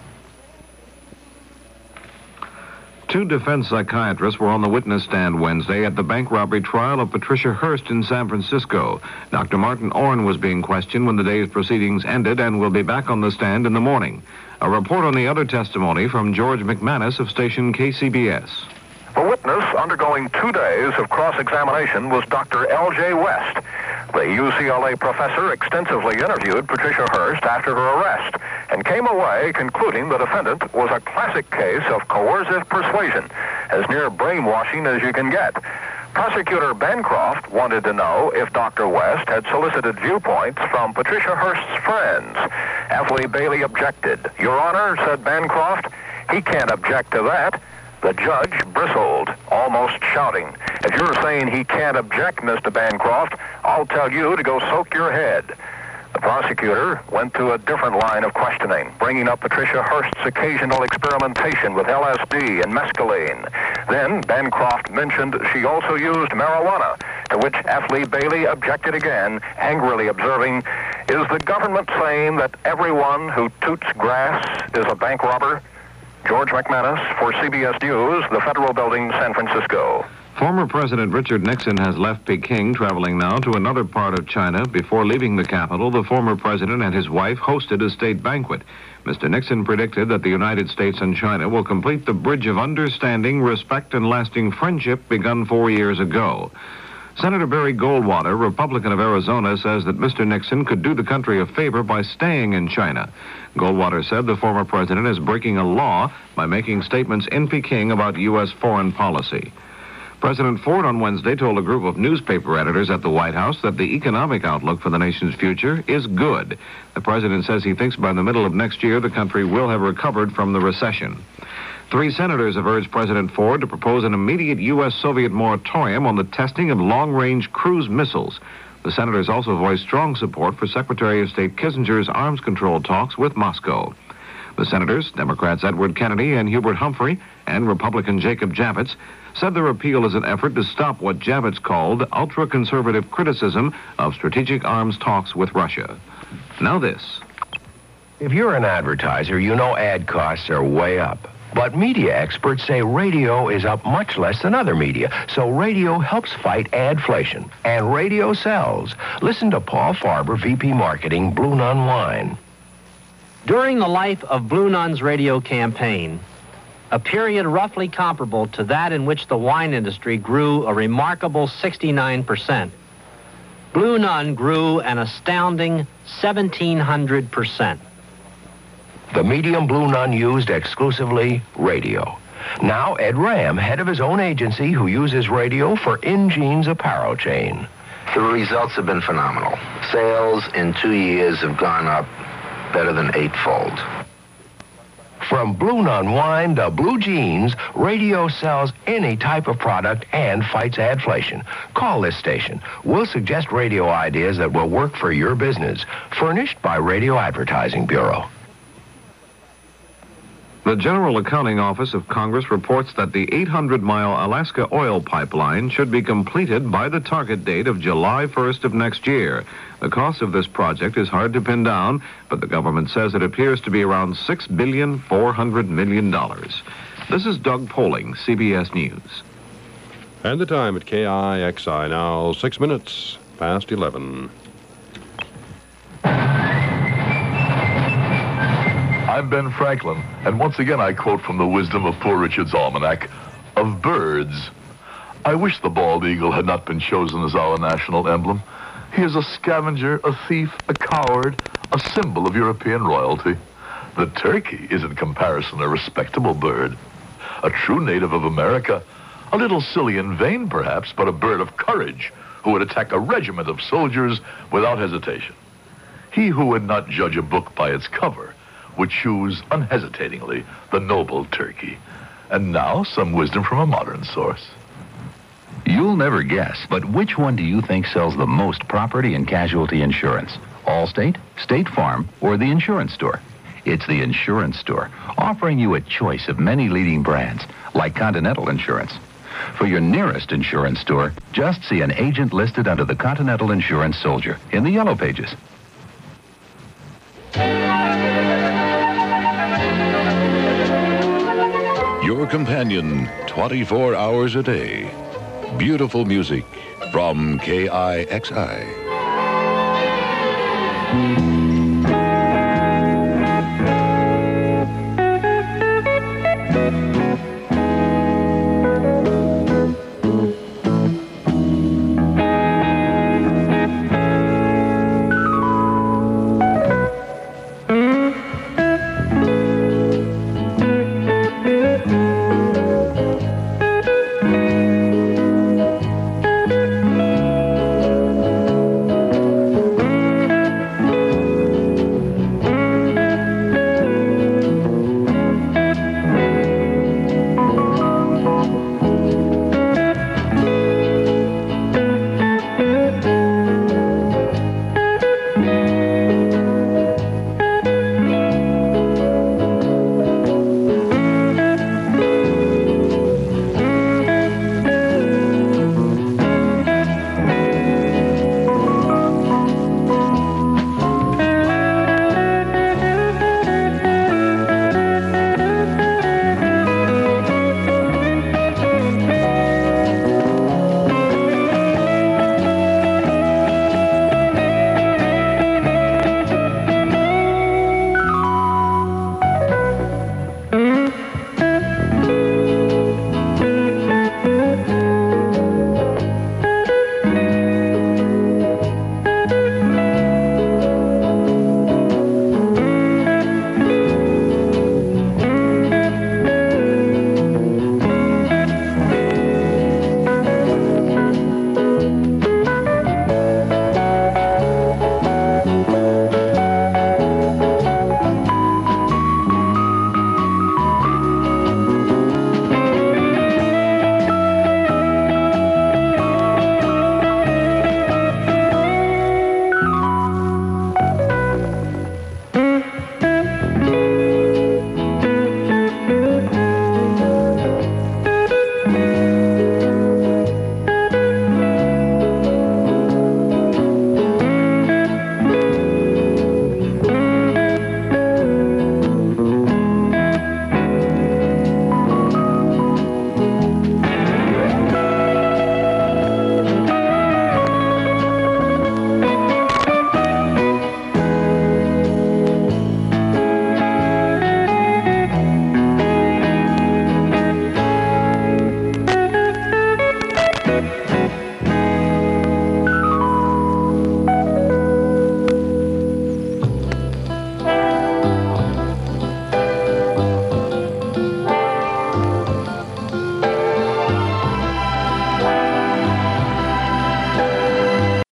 Two defense psychiatrists were on the witness stand Wednesday at the bank robbery trial of Patricia Hearst in San Francisco. Doctor Martin Orrin was being questioned when the day's proceedings ended and will be back on the stand in the morning. A report on the other testimony from George McManus of station K C B S. The witness undergoing two days of cross-examination was Doctor L J West. The U C L A professor extensively interviewed Patricia Hearst after her arrest and came away concluding the defendant was a classic case of coercive persuasion, as near brainwashing as you can get. Prosecutor Bancroft wanted to know if Doctor West had solicited viewpoints from Patricia Hearst's friends. F. Lee Bailey objected. Your Honor, said Bancroft, he can't object to that. The judge bristled, almost shouting, if you're saying he can't object, Mister Bancroft, I'll tell you to go soak your head. The prosecutor went to a different line of questioning, bringing up Patricia Hearst's occasional experimentation with L S D and mescaline. Then Bancroft mentioned she also used marijuana, to which F. Lee Bailey objected again, angrily observing, is the government saying that everyone who toots grass is a bank robber? George McManus for C B S News, the Federal Building, San Francisco. Former President Richard Nixon has left Peking, traveling now to another part of China. Before leaving the capital, the former president and his wife hosted a state banquet. Mister Nixon predicted that the United States and China will complete the bridge of understanding, respect, and lasting friendship begun four years ago. Senator Barry Goldwater, Republican of Arizona, says that Mister Nixon could do the country a favor by staying in China. Goldwater said the former president is breaking a law by making statements in Peking about U S foreign policy. President Ford on Wednesday told a group of newspaper editors at the White House that the economic outlook for the nation's future is good. The president says he thinks by the middle of next year the country will have recovered from the recession. Three senators have urged President Ford to propose an immediate U S Soviet moratorium on the testing of long-range cruise missiles. The senators also voiced strong support for Secretary of State Kissinger's arms control talks with Moscow. The senators, Democrats Edward Kennedy and Hubert Humphrey, and Republican Jacob Javits, said their appeal is an effort to stop what Javits called ultra-conservative criticism of strategic arms talks with Russia. Now this. If you're an advertiser, you know ad costs are way up. But media experts say radio is up much less than other media, so radio helps fight adflation. And radio sells. Listen to Paul Farber, V P Marketing, Blue Nun Wine. During the life of Blue Nun's radio campaign, a period roughly comparable to that in which the wine industry grew a remarkable sixty-nine percent, Blue Nun grew an astounding seventeen hundred percent. The medium Blue Nun used exclusively radio. Now Ed Ram, head of his own agency who uses radio for InGene's apparel chain. The results have been phenomenal. Sales in two years have gone up better than eightfold. From Blue Nun Wine to Blue Jeans, radio sells any type of product and fights adflation. Call this station. We'll suggest radio ideas that will work for your business. Furnished by Radio Advertising Bureau. The General Accounting Office of Congress reports that the eight hundred mile Alaska oil pipeline should be completed by the target date of July first of next year. The cost of this project is hard to pin down, but the government says it appears to be around six billion four hundred million dollars. This is Doug Poling, C B S News. And the time at K I X I now, six minutes past eleven. I'm Ben Franklin, and once again I quote from the wisdom of Poor Richard's Almanac, of birds. I wish the bald eagle had not been chosen as our national emblem. He is a scavenger, a thief, a coward, a symbol of European royalty. The turkey is in comparison a respectable bird, a true native of America, a little silly and vain perhaps, but a bird of courage who would attack a regiment of soldiers without hesitation. He who would not judge a book by its cover would choose unhesitatingly the noble turkey. And now, some wisdom from a modern source. You'll never guess, but which one do you think sells the most property and casualty insurance? Allstate, State Farm, or the insurance store? It's the insurance store, offering you a choice of many leading brands, like Continental Insurance. For your nearest insurance store, just see an agent listed under the Continental Insurance Soldier in the Yellow Pages. Your companion twenty-four hours a day. Beautiful music from K I X I.